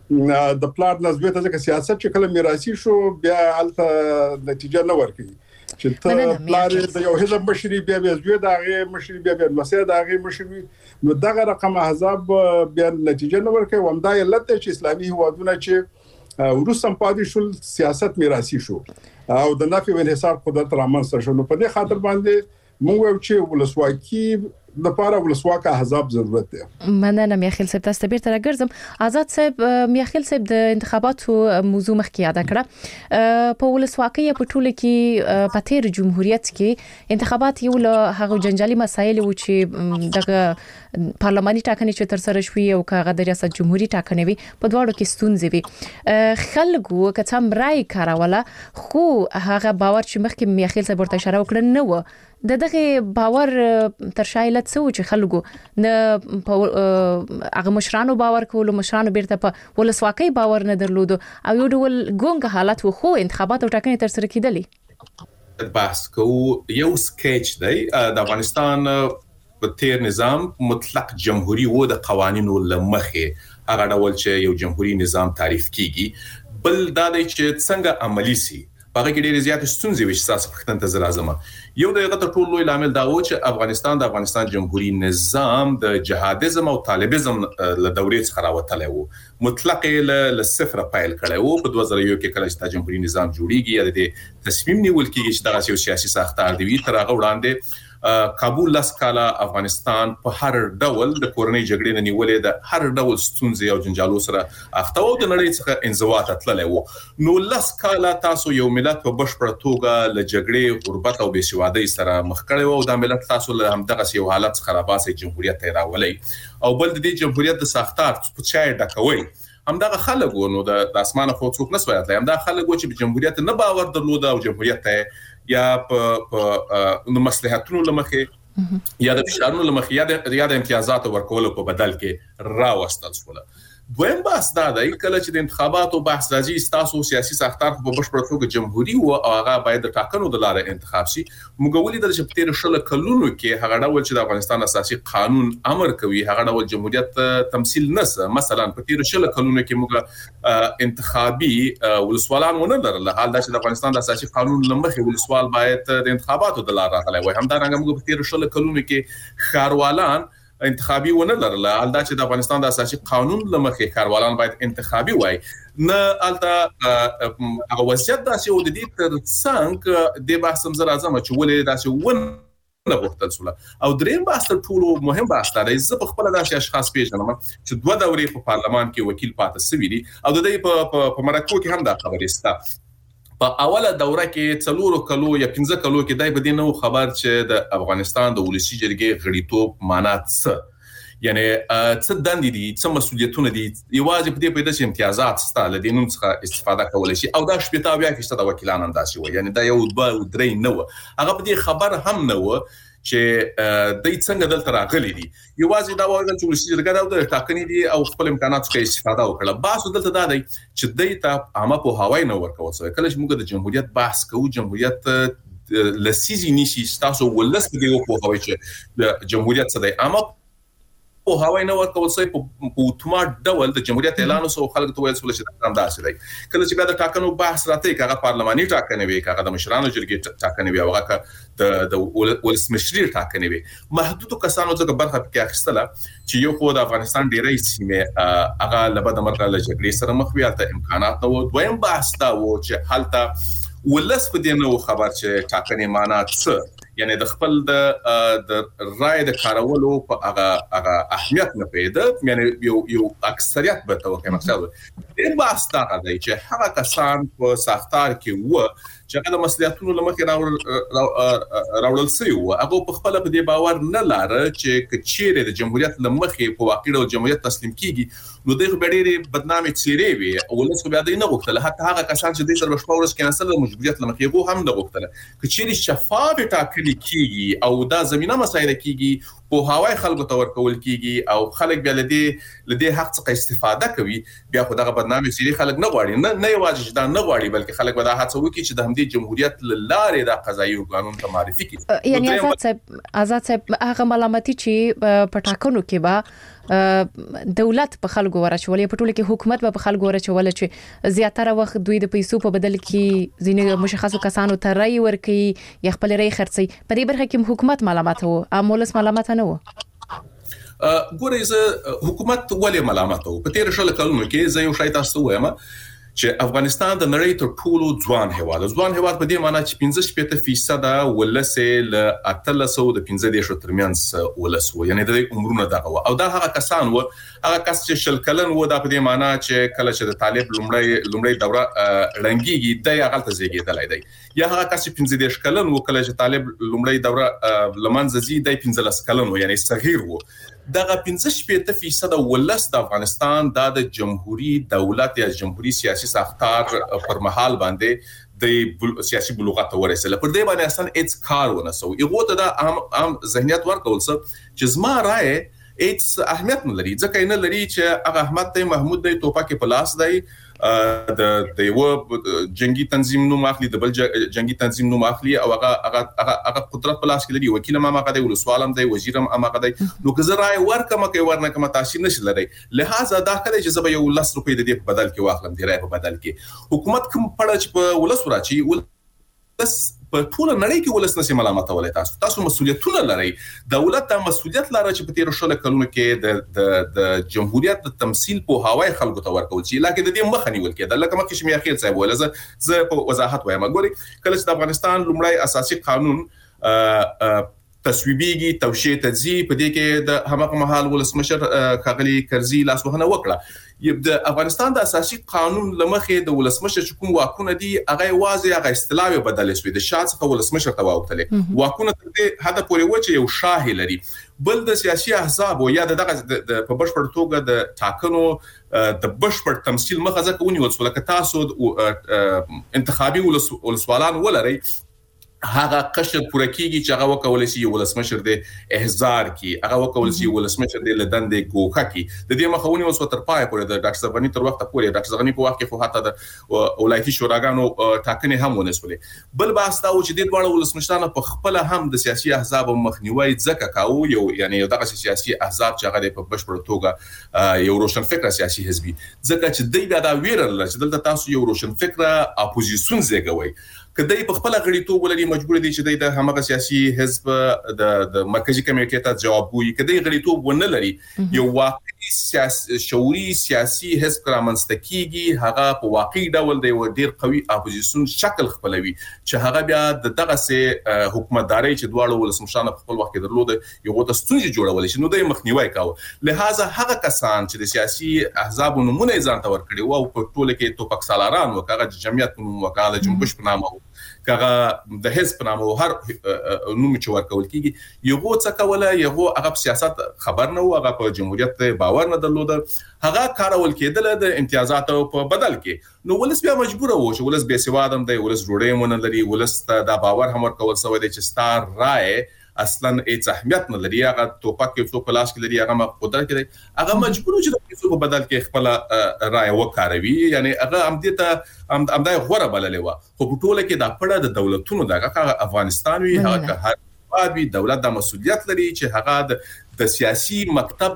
د پلان نسبت ځکه سیاست چې کله میراثي شو بیا الته نتیجه نه ورکړي چې ته پلان د یو حزب مشري بیا زوی دغه مشري بیا مسیر دغه مشري نو دغه رقم احزاب بیا نتیجه نه ورکړي ومدا علت چې اسلامي هوادونه چې ورسم پاتې شول سیاست میراثي شو او د نفي او انحصار قدرت رامنځته شو نو په دې خاطر باندې موږ چې ولسواکي د لپاره ولسواک احزاب ضرورت دی مننه میاخیل صاحب تاسو بیرته راګرځم آزاد صاحب میاخیل صاحب د انتخاباتو موضوع مخکې یاد کړه په ولسواکۍ په ټوله کې په تیر جمهوریت کې انتخابات یو له هغه جنجالي مسایل و چې دغه پارلماني ټاکنې چې تر سره شوې او کاغه د ریاست جمهوریت ټاکنې وي په دواړو کې ستونزې وي خلکو کتم رائے کاروله خو هغه باور چې مخکې میاخیل صاحب ورته اشاره وکړه نه و دغه باور تر شایلت سو چې خلکو نه هغه مشرانو باور کولو مشرانو بیرته په ولسواکۍ باور نه درلود او یو ډول ګونګ حالت و خو انتخابات او ټاکنې تر سره کیدلې بحث کو یو سکیچ دی د افغانستان په تیر نظام مطلق جمهوریت و د قوانینو لمخه هغه ډول چې یو جمهوریت نظام تعریف کیږي بل دا دی چې څنګه عملی سي هغه کې ډېر زیات ستونزې وي چې تاسو پختن ته زرازم یو دغه ټول لوی عامل دا و چې افغانستان جمهوریت نظام د جهادیزم او طالبیزم له دورې څخه راوتلی و مطلق له صفر پایل کړی و په 2001 کې کله چې جمهوریت نظام جوړیږي یا د تصمیم نیول کېږي چې دغه سیاسي ساختار دی تر هغه وړاندې کابل لاس کاله افغانستان په هر ډول د کورنۍ جګړې نه نیولې د هر ډول ستونزې او جنجالو سره اخته و د نړۍ څخه انزوا ته تللی و نو لاس کاله تاسو یو ملت په بشپړه توګه له جګړې غربت او بېسوادۍ سره مخ کړی و او دا ملت تاسو له همدغه یو حالت څخه راباسي جمهوریت ته راولي او بل د دې جمهوریت د ساختار په چای ډکوي همدغه خلکو نو د اسمانه خو څوک نسوي اتلای همدغه خلکو چې جمهوریت نه باور درلود او جمهوریت ته یا په مصلحتونو لمخه یا د فشارونو لمخه یا د امتیازاتو ورکولو په بدل کې راوستل شول دویم بحث دا دی کله چې د انتخاباتو بحث راځي تاسو سیاسي ساختار په بشپړ توګه جمهوریت او هغه باید د ټاکنو د لارې انتخاب شي موږ ولیدل چې په تیر شل کلونو کې هغه ډول چې د افغانستان اساسي قانون امر کوي هغه ډول جمهوریت تمثيل نسه مثلا په تیر شل کلونو کې موږ انتخابي ولسوالان ونه لرل حال دا چې د افغانستان د اساسي قانون لمخې ولسوال باید د انتخاباتو د لارې راغلی وي همدارنګه موږ په تیر شل کلونو کې خاروالان انتخابي ونه لرله حالدا چې د افغانستان د اساسي قانون لمخې کاروالان باید انتخابي وای نه الته هغه وضعیت داسې و د دې تر څنګ د بحث هم زرا زما چې ولې داسې ون غوښتل سول. او دریم بحث ټولو مهم بحث دی، زه په خپل داسې اشخاص پیژنم چې 2 دورې په پارلمان کې وکیل پاتې شوی دي او د دې په مرکو کې هم دا خبرې سته. په اوله دوره کې 4 کلو یا 15 کلو کې دای په دې نو خبر چې د افغانستان د ولسی جرګې غړیتوب معنا څه، یعنی څه دندې دي، څه مسولیتونه دي، یوازې په دې پیدا چې امتیازات ستا له دې نوم څخه استفاده کولای شي او دا شپږ بیا کې ست د وکیلان انداسي و، یعنی دا یو 2 3 نه و. هغه په دې خبر هم نه و چې د څنګه دلته راغلي دي، یوازې دا وایي چې ولسی جرګه د ټاکنې دي او خپل امکانات څخه استفاده وکړه. باسو دلته دا دی چې د ته عامه په هوای نه ورکول سوی. کله چې موږ د جمهوریت بحث کوو، جمهوریت لسیزي نشي تاسو ولس دې په هوای چې د جمهوریت څخه د عامه په هوای نه ورکول سوی په اتومات ډول د جمهوریت اعلان وسو خلک ته ویل سول چې دا انداسه دی. کله چې بیا د ټاکنو بحث راته کاغه پارلماني ټاکنې وي، کاغه د مشرانو جرګې ټاکنې وي، هغه د ولسمشري ټاکنې وي، محدود کسانو څخه برخه کې اخیستله چې یو خو د افغانستان ډیرې سیمه هغه لبد مرګه ل جګړې سره مخ وي، ته امکانات نه وو. دویم بحث دا و چې حالته ولس په دې نو خبر چې ټاکنې معنا څه، یعنی د خپل د رائے د کارولو په هغه اهمیت نه پیدا، یعنی یو اکثریت به توګه مقصد دی. بحث دا دی چې هغه کسان په ساختار کې و چې هغه د مسؤلیتونو لمخې راوړل شوی و، هغه په خپل په دې باور نه لاره چې کچېره د جمهوریت لمخې په واقع ډول جمهوریت تسلیم کیږي نو دغه ډېرې بدنامي چیرې وي او ولس بیا د نه غوښتل. حتی هغه کسان چې د سر بشپورس کې نسل د مجبوریت لمخې غو هم نه غوښتل کچېره شفاف ټاکل کیږي او دا زمينه مسایده کیږي په هوای خلکو ته ورکول کیږي او خلک بیا لدې حق څخه استفاده کوي. بیا خو دغه بدنامي سری خلک نه غواړي، نه یوازې دا نه غواړي بلکې خلک به دا هڅه وکړي چې د همدې جمهوریت لاره د قضایي قانون ته معرفي کړي. یعنی آزاد صاحب هغه ملامتي چې په ټاکنو کې با دولت په خلکو ورچولې په ټوله کې حکومت په خلکو ورچول چې زیاتره وخت دوی د پیسو په بدل کې ځینې مشخصو کسانو ته رای ورکي یا خپل رای خرڅي. په دې برخه کې حکومت ملامت وو، امولس ملامت نه وو. ګورې زه حکومت ولې ملامت وو؟ په تیر شل کلونو کې زه یو شای تاسو وایم چې افغانستان د نړۍ تر ټولو ځوان هیواد په دې معنی چې 15% ولسه ل 815 ترمنځ ولسو، یعنی د عمرونو دغه او دا هغه کسان وو، هغه کس چې شل کلن وو دا په دې معنی چې کله چې د طالب لومړی دوره رنګيږي د هغه ته زیږیدلای دی، یا هغه کس چې 15 کلن وو کله چې طالب لومړی دوره لمنځه زی دی 15 کلن وو، یعنی صغیر وو. دغه 15% ولس د افغانستان د جمهوریت دولت یا جمهوریت سیاسي ساختار پر مهال باندې د سیاسي بلوغت ورسېله. پر دې باندې اصلا هیڅ کار ونه سو. یو ته دا عام ذهنیت ورکول څه چې زما رائے هیڅ اهمیت نه لري، ځکه نه لري چې هغه احمد ته محمود دی توپک په لاس دی د یو جنگي تنظیم نوم اخلي، د بل جنگي تنظیم نوم اخلي او هغه قدرت په لاس کې لري، وکیل ما هغه دی، ولسوالم دی، وزیرم هغه دی، نو که زه رائے ورکم کوي ورنه کوم تاثیر نشي لري. لہذا دا کله چې زه یو 10 روپۍ د دې په بدل کې واخلم، د رائے په بدل کې حکومت کوم پړه چې په ولس ورچی ولس په ټول نړۍ کې ولس نشي ملامت ولې تاسو مسؤلیتونه لري. دولت د مسؤلیت لري چې په تیر شل کلونو کې د جمهوریت د تمثيل په هوای خلکو ته ورکول شي، لکه د دې مخ نیول کېده. لکه مخکې شمیا خیر صاحب ویل، زه په وضاحت وایم. ګوري کله چې د افغانستان لومړی اساسي قانون تصویبيږي توشیه تدزی په دې کې د همغه محل ولسمشر خاغلی کرزی لاسوهنه وکړه. د افغانستان د اساسي قانون لمخې د ولسمشر چې کوم واکونه دي هغه واضح هغه اصطلاح بدل شوې، د شاه څخه ولسمشر ته واوښتل واکونه تر دې حد پورې و چې یو شاه لري. بل د سیاسي احزاب او یا دغه په بشپړ توګه د ټاکنو د بشپړ تمثيل مخه ځکه ونیول سو، لکه تاسو انتخابي ولسوالان ولري، هغه قشر پوره کیږي چې هغه وکول شي ولسمشر د احزار کی، هغه وکول شي ولسمشر د لدندې ګوخه کی. د دې مخاوني اوس تر پای پورې د ډاکټر زغنی تر وخت پورې ډاکټر زغنی په وخت کې خو حتی د ولایتي شوراګانو ټاکنې هم ونسولې. بل بحث دا و چې د ډول ولسمشرانو په خپل هم د سیاسي احزاب مخنیوي ځکه کاوه، یو یعنی دغه سیاسي احزاب چې هغه په بشپړ توګه یو روشن فکر سیاسي حزبي، ځکه چې دوی دا ویرل چې دلته تاسو یو روشن فکر اپوزیسیون زیږوي. کدی په خپل غړیتوب ولري مجبور دي چې د همغه سیاسي حزب د مرکزی کمیټې ته جواب وي. کدی غړیتوب ونه لري، یو واقعي شعوري سیاسي حزب رامنځته کیږي هغه په واقعي ډول دی و ډیر قوي اپوزیشن شکل خپلوي چې هغه بیا دغه سه حکومتداري چې دواړو ولسمشرانو په خپل وخت کې درلود یو د ستونزې جوړول شي نو د مخنیوي کاوه لہذا هغه کسان چې د سیاسي احزاب نمونه ځان تور کړي او په ټوله کې توپک سالاران وکړه جمعیت وکاله جنبش په نامه کغه د حزب نامه هر نوم چې ورکول کیږي یو څه کوله یو هغه سیاست خبر نه و هغه په جمهوریت باور نه درلود هغه کارول کېدل د امتیازاتو په بدل کې نو ولس بیا مجبور و چې ولس به سوادم دی ولس جوړې مون لري ولس دا باور هم ورکول سوی دی چې ستار رائے اصلا هیڅ اهمیت نه لري هغه توپک په پلاس کې لري هغه قدرت کې هغه مجبور چې د پیسو په بدل کې خپل رائے وکاروي یعنی هغه امدای غوړه بللې و خو په ټوله کې د پړه د دولتونو دغه افغانستان وی هغه هر وادي دولت د مسؤلیت لري چې هغه د سیاسي مکتب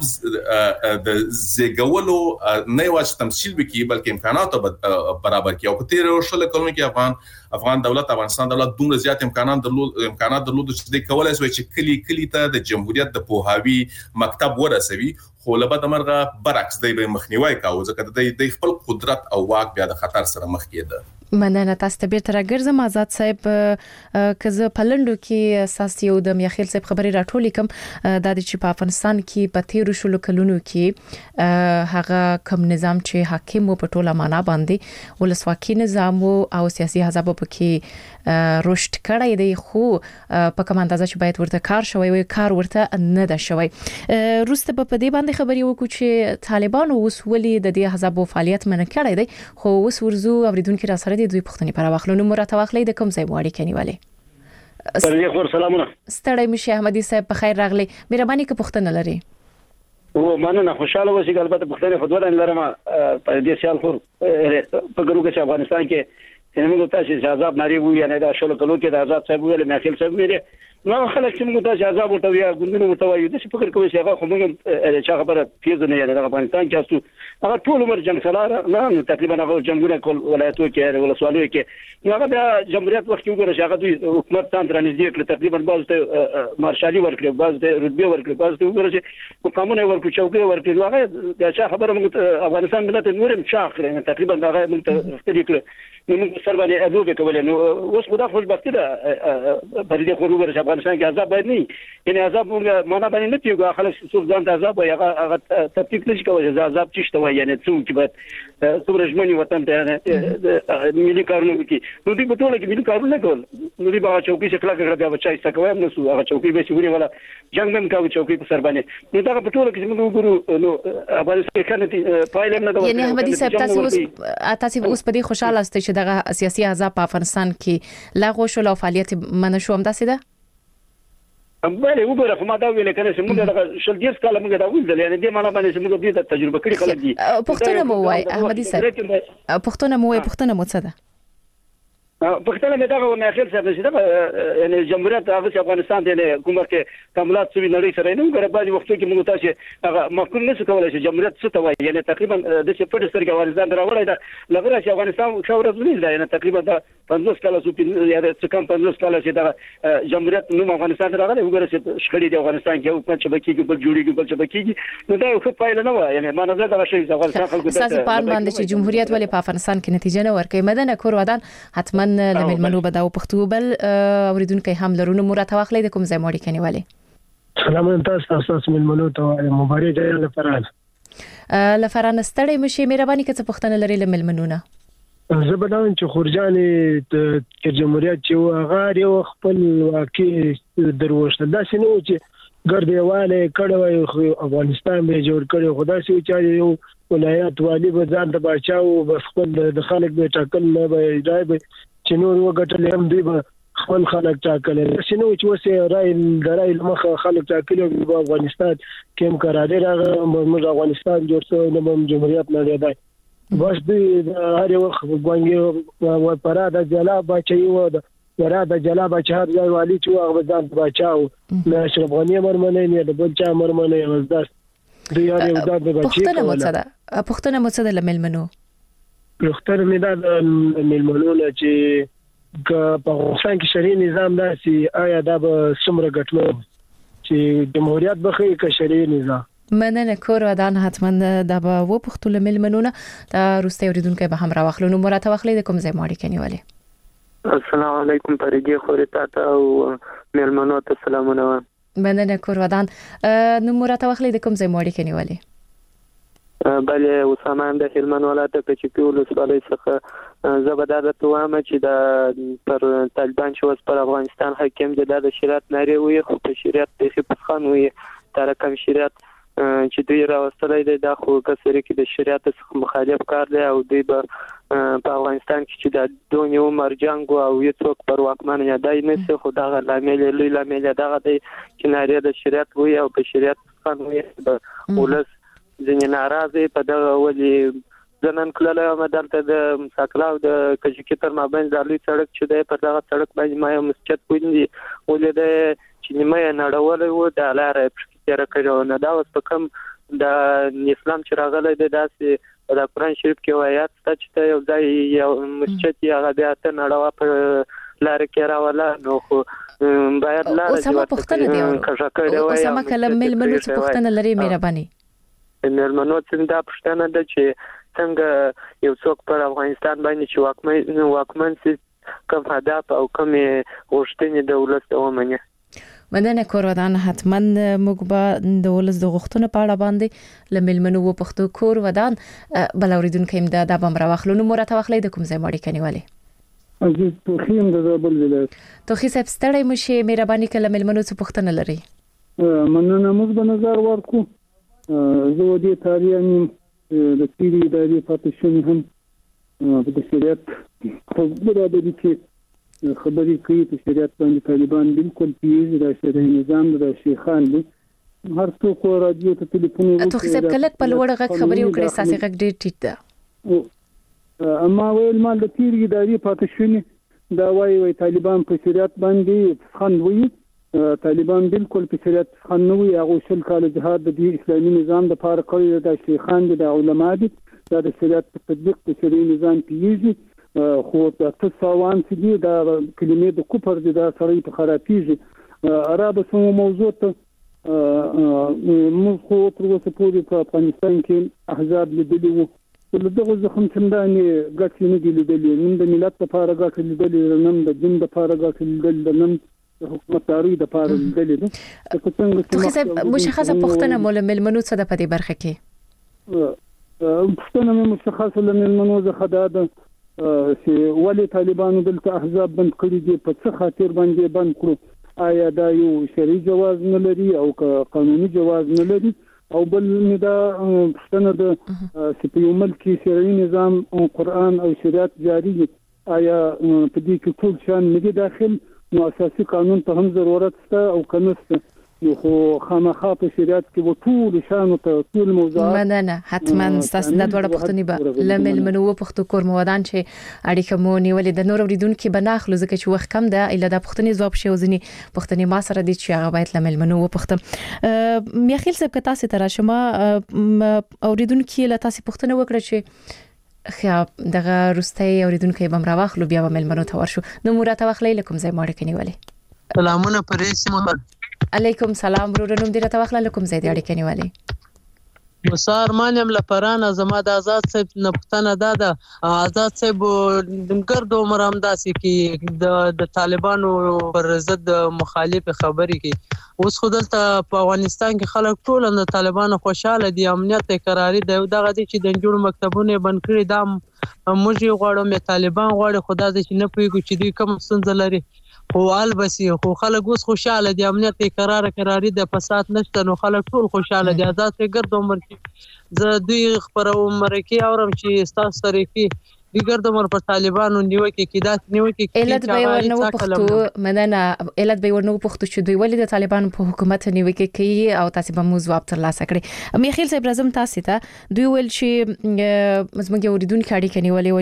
د زیګولو نه واش تمثيل وکي بلکې امکانات برابر کیو په تیر شل کلونو کې افغان دولت افغانستان دولت دومره زیات امکانات درلود چې د کولای شي چې کلی ته د جمهوریت د پوهاوی مکتب ورسوي خو له بده مرغه برعکس دی به مخنیوي کاوه ځکه د خپل قدرت او واک بیا د خطر سره مخ کېده مننه تاسو ته بیرته راګرځم آزاد صاحب کزه پلندو کې اساس یو د میاخیل صاحب خبري راټولې کوم د چې په افغانستان کې په 13 شلو کلونو کې هغه کوم نظام چې حاکم په ټوله معنا باندې ولسواکي نظام او سیاسي حزب په کې رشد کړی دی خو په کوم اندازه چې باید ورته کار شوی وي کار ورته نه ده شوی روسته په دې باندې خبري وکړو چې طالبان اوس ولې د دې حزب فعالیت منع کړی دی خو اوس ورزو اوریدونکو را سره دوی پښتني پر واخلو نو مرته واخلې د کوم ځای واړی کنيواله سلام سلامونه ستړی مشي احمدي صاحب په خیر راغلی مهرباني که پښتنه لري او مننه خوشاله اوسې البته پښتني خدای نه لرم په دې سیال خور په ګروګه چې افغانستان کې موږ تاسو چې عذاب ناری وو یعنی دا شول کلو کې د آزاد صاحب ویل میاخیل صاحب ویل نو خلک چې موږ تاسو عذاب ورته ویا ګوندونو متوایو د څه فکر کوي چې هغه خو موږ چې خبره پیژنې نه یعنی د افغانستان کې تاسو هغه ټول عمر جنگ سالار نه تقریبا هغه جنگونه کول ولایتو کې ولسوالۍ کې هغه د جمهوریت وخت کې وګورئ هغه دوی حکومت ترانزیت کړ تقریبا باز ته مارشالي ورکړ باز ته رتبه ورکړ باز ته وګورئ چې قانون ورکړ چوکۍ ورکړ هغه د څه خبره موږ افغانستان ملت نورم شاخره تقریبا هغه موږ ته کړی نو موږ سره باندې ادوبه کولای نو اوس خدا خوشبختی ده په دې خو وګورئ افغانستان کې عذاب باید نه یعنی عذاب موږ معنا باندې نه پیږو خلک څو ځان ته عذاب هغه تفکیک نشي کولای عذاب چشته وای یعنی څو چې باید څومره ژمنې وطن ته ملي کارونه وکړي نو دې په ټوله کې ملي کارونه کول نو دې به چوکۍ څخه کلاګه بیا بچای سکوي نو هغه چوکۍ به شوري ولا جنگ هم کاوه چوکۍ په سر باندې نو دا په ټوله کې موږ وګورو نو افغانستان کې پایله نه دا یعنی احمدي صاحب تاسو اوس په دې خوشاله است چې دغه سیاسي احزاب په افغانستان کې لغوه شو او فعالیت منشو هم داسې ده بله وګوره خو ما دا ویل کنه چې موږ د شل دیس کاله موږ دا ویل یعنی دې معنا باندې چې موږ دې تجربه کړې خلک دي پښتون مو وای احمدي صاحب پښتون مو وای پښتون مو څه ده پښتنه مې دا نه اخر څه چې دا یعنی جمهوریت هغه افغانستان ته کومه کې کمالات سوي نړۍ سره نه وګوره بعضي وختو کې موږ تاسو هغه مفهوم نه څه کولای شي جمهوریت څه ته وایي یعنی تقریبا د څه په سترګې افغانستان راوړی دا لغړه چې افغانستان شاوره زمين دا یعنی تقریبا دا 50 کاله سو یا څه کم 50 کاله چې دا جمهوریت نو افغانستان راغلی وګوره چې شخړې د افغانستان کې حکومت چې بکیږي بل جوړیږي بل چې بکیږي نو دا یو ښه پایله نه و یعنی ما نظر دا شی افغانستان خلکو ته اساس پان باندې چې جمهوریت ولې په افغانستان کې نتیجه نه ورکړي مدنه کور ودان حتما لمنو دا پښتو بل اوریدونکو هم لرونه مرته واخلې د کوم ځای موري کنيواله سلام تاسو ملمنو ته مبارک دی لفران ستړی مشي مهرباني کڅ پښتنه لري لملمنونه زبدان چې خورجانې د جمهوریت چې هغه یو خپل واقع دروښته داسې نه و چې ګردیواله کړه افغانستان به جوړ کړي خدا سي چې یو ولایت والی به ځان ته بچاو بس خپل د خلک به ټاکل نه به راي به چې نور وګټل هم دی به خپل خلک ټاکل چې نو چې وسه راي مخ خلک ټاکل په افغانستان کې هم قرار راغی موږ افغانستان جوړ شو نو جمهوریت نه دی بس دې هر یو غوانګي او پراده جلا بچیو پراده جلا بچار ځای والی چې هغه ځان بچاو نه اشرف غنی مرمنه نه د بل چا مرمنه وزداس دوی هر یو ځان بچی پښتنه مڅه د لملمنو پښتنه مې دا ملمنو چې په افغانستان کې شرعي نظام داسي آیا دا به څومره ګټلو چې جمهوریت بخې کې شرعي نظام مننه کور ودان حتما د به و پختول ملمنونه د روسي اوریدونکو به هم راوخلو نو مرته وخلې د کوم ځای ماړي کنيولې. السلام علیکم پرېږي خوري تا او ملمنو ته سلامونه. مننه کور ودان نو مرته وخلې د کوم ځای ماړي کنيولې. بله اسامه د هلمند ولایت په چپیول ولسوالۍ څخه زبردار توامه چې د پر طالبان شوس پر افغانستان حاکم د شریعت ناری وي خو په شریعت د خپخان وي تر کوم شریعت چې دوی راوستلې ده د خو کسری کې د شریعت څخه مخالف کار دی او دوی په افغانستان کې چې د دونیو مرجنګ او یو څوک پر واکمن یا دای نه څه خو دا لامل لوی لامل دغه دی چې ناری د شریعت وي او په شریعت څخه وي د ولس ځینې ناراضي په دغه ولي ځنن کله مدلته د مساکلاو د کجکی تر مابین د لوی سړک چې د پر دغه سړک باندې ما مسجد پوندي ولې د چې نیمه نړولې و د لارې پرکتره کړو نه دا اوس په کوم د اسلام چې راغلی د داسې د قرآن شریف کې آیات چې یو ځای یو مسجد هغه بیا ته نړوا پر لارې کې راولا نو خو باید لارې اوسمه پختنه دی اوسمه کلم ملمنو پختنه لري مهرباني ملمنو څنګه پښتنه ده چې څنګه یو څوک پر افغانستان باندې چې واکمن سي کوم هدف او کوم غوښتنې د ولست ومني. مننه کور ودان حتما موږ به د ولست د غوښتنو په اړه باندې لملمنو و پښتو کور ودان بل اوریدونکو امدا د بم راوخلو نو مرته وخلې د کوم ځای ماړي کنيولې. عزیز توخیم د زابل ولایت توخی صاحب ستړی مشه مهرباني کله ملمنو څه پښتنه لري. مننه موږ به نظر ورکو زه ودې تاریخ د تیری ادارې پاتشن هم د شریعت خبره د دې خبرې کوي چې شریعت باندې طالبان بالکل پیږي د شریعت نظام د شیخان دي هر څوک راډیو ته ټلیفون وکړي. ته څه کله په لوړ غږ خبرې وکړې ساسي غږ ډېر ټیټ ده. اما ویل مال د تیری ادارې پاتشن دا وايي طالبان په شریعت باندې خندوي طالبان بالکل په شریعت خنوي هغه شل کال جهاد د اسلامي نظام د پاره کوي د شیخان د علماء دي د شریعت په تطبیق د شریعي نظام پیږي خو د تصوان چې د کلمې د کوپر د سړی په خرابېږي عرب سمو موضوع ته موږ خو تر اوسه پورې په افغانستان کې احزاب لیدلي وو دغه زخم څنګه ګټ نه دي لیدلي نن د ملت لپاره ګټ لیدلي نن د دین لپاره ګټ لیدل نن حکومتداري د پاره لیدلې ده که څنګه چې څه مشخصه پښتنه مول ملمنو څه د پدې برخه کې پښتنه مشخصه ملمنو زخه ده چې ولې طالبانو دلته احزاب بند کړی دي په څه خاطر باندې بند کړو آیا دا یو شرعي جواز نه لري او قانوني جواز نه لري او بل دا پښتنه ده چې په یو ملک کې شرعي نظام او قرآن او شریعت جاری دي آیا په دې کې ټول شان نه داخل نو اساسي قانون ته هم ضرورت شته او کنيسته نو خو خامخا په شریعت کې وټول شان ته ټول موضوعات مننه حتما تاسو د دوړ پښتني به لمل منو پښتو کور مودان چې اړیکه مو نیولې د نور اوریدونکو بناخلو ځکه چې وخت کم ده اله د پښتني ځواب شي وزني پښتني ما سره دي چې هغه باید لمل منو پښتم میخیل صاحب که تاسو تر شما اوریدونکو له تاسو پښتنه وکړه چې خیاب دغه روستي اوریدونکو بم راوخلو بیا ملمنو ته ورشو نو مرته وخلې لکم زې ماړه کنيولې. سلامونه پرې علیکم سلام ورونو دې راته وخلې لکم زې دې اړ کنيولې. مسار مانم لپرانه زما د آزاد صاحب نه پښتنه ده آزاد صاحب دمګرد عمر همداسي کې د طالبانو پر ضد مخالف خبري کې اوس خدلته په افغانستان کې خلک ټول د طالبانو خوشاله دي امنیت قراري دی دغه دي چې د جوړ مکتبونه بند کړي دا موږ غواړو طالبان غواړي خدا دې چې نه پويګو چې دوی کوم ستونزه لري خو البسي خو خلک اوس خوشاله دي امنیت قراري د فساد نشته نو خلک ټول خوشاله دي آزاد ګرد عمر کې زه دوی خبرو مرکه اورم چې تاسو سره کې دیگر د مر پر طالبانو نیوکه کې دا نیوکه کې علت به ورنو پښتو مننه علت به ورنو پښتو چې دوی ولې د طالبانو په حکومت نیوکه کوي او تاسو به موضوع تر لاسه کړی میخیل صاحب راځم تاسو ته دوی ول چې مزمږه اوریدونکو اړیکه نیولې و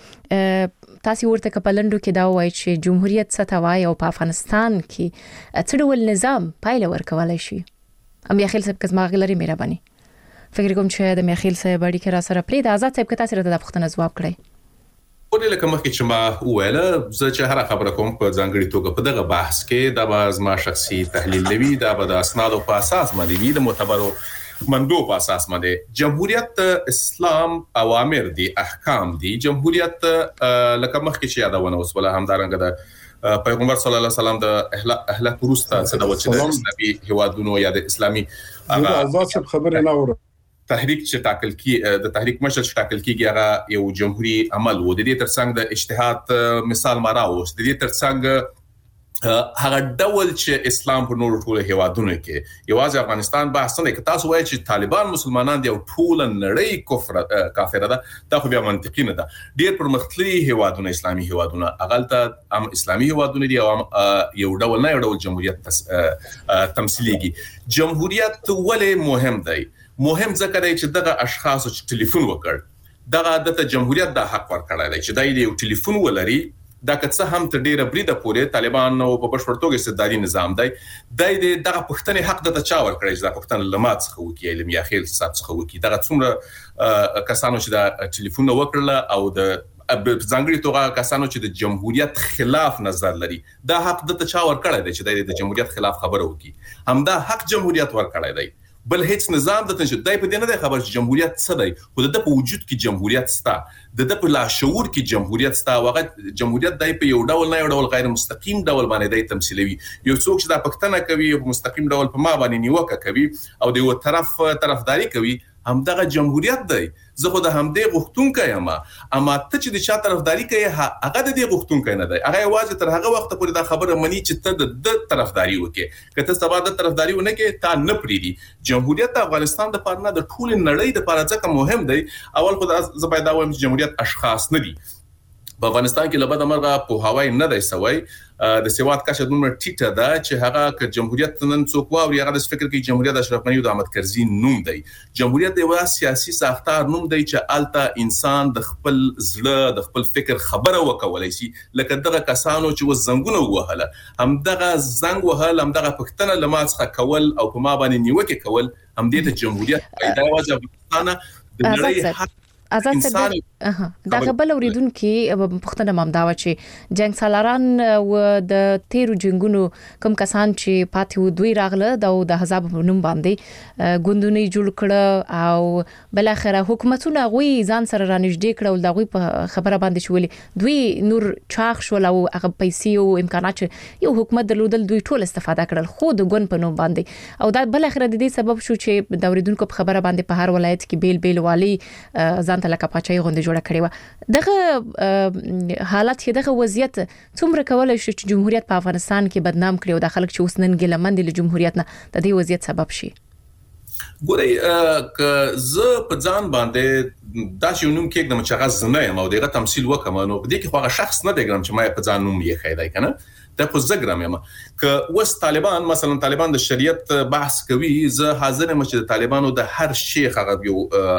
چې تاسو ورته کپلندو کې دا وایي چې جمهوریت ستوای او په افغانستان کې څه ډول نظام پایله ورکولای شي میخیل صاحب کزما غلري مهرباني فکر کوم چې د میخیل صاحب اړیکه را سره پرې د آزاد صاحب کته سره د پښتنه جواب کړی ولې لکه مخکې چې ما وویل زه چې هر خبره کوم په ځانګړي توګه په دغه بحث کې دا به زما شخصي تحلیل لوي دا به د اسنادو په اساس باندې وي د معتبرو منبع په اساس باندې جمهوریت اسلام اوامر دي احکام دي جمهوریت لکه مخکې چې یادونه وسوله همدارنګه د پیغمبر صلی الله علیه وسلم د اهل پروستا څخه د اسلامي هوادونو یا د اسلامي آزاد خبره نه وره تحریک چې ټاکل کی د تحریک مشر چې ټاکل کیږي هغه یو جمهوریت عمل و د دې ترڅنګ د اجتهاد مثال ما راوست د دې ترڅنګ هغه ډول چې اسلام په نورو ټولو هیوادونو کې یوازې افغانستان بحث نه کوي تاسو وایي چې طالبان مسلمانان دي او ټول نړۍ کافر ده دا خو بیا منطقي نه ده ډیر پرمختللي هیوادونه اسلامي هیوادونه اغلطه اسلامي هیوادونه دي او یو ډول نه یو ډول جمهوریت تمثيليږي جمهوریت ولې مهم دی مهم ځکه دی چې دغه اشخاص چې ټلیفون وکړ دغه د جمهوریت د حق ورکړی دی چې دای یو ټلیفون ولري دا که څه هم تر ډیره بریده پورې طالبان او په بشپړ توګه استبدادي نظام دی دغه پښتنې حق د چا ورکړی چې دا پښتنه لمات څخه وکي علم یا خیل حساب څخه وکي دا څومره کسانو چې دا ټلیفون وکړل او د ځانګړي توګه کسانو چې د جمهوریت خلاف نظر لري دا حق د چا ورکړی دی چې د جمهوریت خلاف خبره وکي همدا حق جمهوریت ورکړی دی بل هیڅ نظام د تنشد دای په دې نه دی خبر چې جمهوریت څه دی خو د په وجود کې جمهوریت ستا د په لاشعور کې جمهوریت ستا واغه جمهوریت دای په یو ډول نه یو ډول غیر مستقیم ډول باندې دی تمثيلوي یو څوک چې دا پښتنه کوي په مستقیم ډول په ما باندې نیوکه کوي او د یو طرفداري کوي همدغه جمهوریت دی زه خو د همدې غوښتونکو یم اما ته چې د چا طرفداري کوي هغه د دې غوښتونکو نه دی هغه واځي تر هغه وخت پورې دا خبره مني چې ته د طرفداري وکې کته سبا د طرفداري ونه کې تا نه پریدي جمهوریت افغانستان د پاره د ټول نړۍ د پاره ځکه مهم دی اول خو زه باید دا وایم چې جمهوریت اشخاص نه دي په افغانستان کې لبد امرغه په هوای نه دی سوی د سیواد کاشه دومره ټیټه ده چې هغه ک جمهوریت نن څوک واوري هغه د فکر کې جمهوریت اشرف غنی او د احمد کرزي نوم دی جمهوریت د یو سیاسي ساختار نوم دی چې الته انسان د خپل زړه د خپل فکر خبره وکولای شي لکه دغه کسانو چې وزنګونه وهله هم دغه زنګ وهل هم دغه پښتنه لماڅه کول او په ما باندې نیوکه کول هم دې ته جمهوریت پیدا وځي افغانستان د نړۍ آزاد صدر دا غبل اوریدونکو پښتنه مامداوه چې جنگ سالاران و د تیرو جنگونو کوم کسان چې پاتې دوی راغله د حزب نوم باندې ګوندونه جوړ کړه او بل اخره حکومتونه غوي ځان سره رانږدې کړه او دغه په خبره باندې شولې دوی نور چاخ شول او هغه پیسې او امکانات یو حکومت درلودل دوی ټول استفاده کړل خو د ګوند په نوم باندې او دا بل اخره د دې سبب شو چې د اوریدونکو په خبره باندې په هر ولایت کې بیل والی ځان ته لکه پاچای غونډه جوړه کړې و دغه حالت دغه وضعیت څومره کولای شي چې جمهوریت په افغانستان کې بدنام کړي او د خلک چې اوس نن ګلمند له جمهوریت نه د دې وضعیت سبب شي ګورئ ک زه په ځان باندې دا چې نوم کې د مچغز نه یم او دغه تمثيل وکم نو په دې کې خو شخص نه دی ګرم چې ما په ځان نوم یې خیدای کنه دا خو زګرم یم ک وس طالبان مثلا طالبان د شریعت بحث کوي زه حاضر یم چې د طالبانو د هر شیخ هغه یو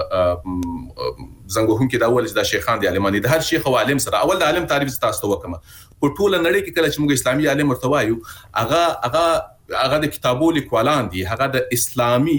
زنګوهم کې دا ول چې د شیخان دي عالمانی د هر شیخ او عالم سره اول د عالم تعریف تاسو وکم په ټول نړۍ کې کله چې موږ اسلامي عالم مرتوایو هغه د کتابو لیکوالان دي هغه د اسلامي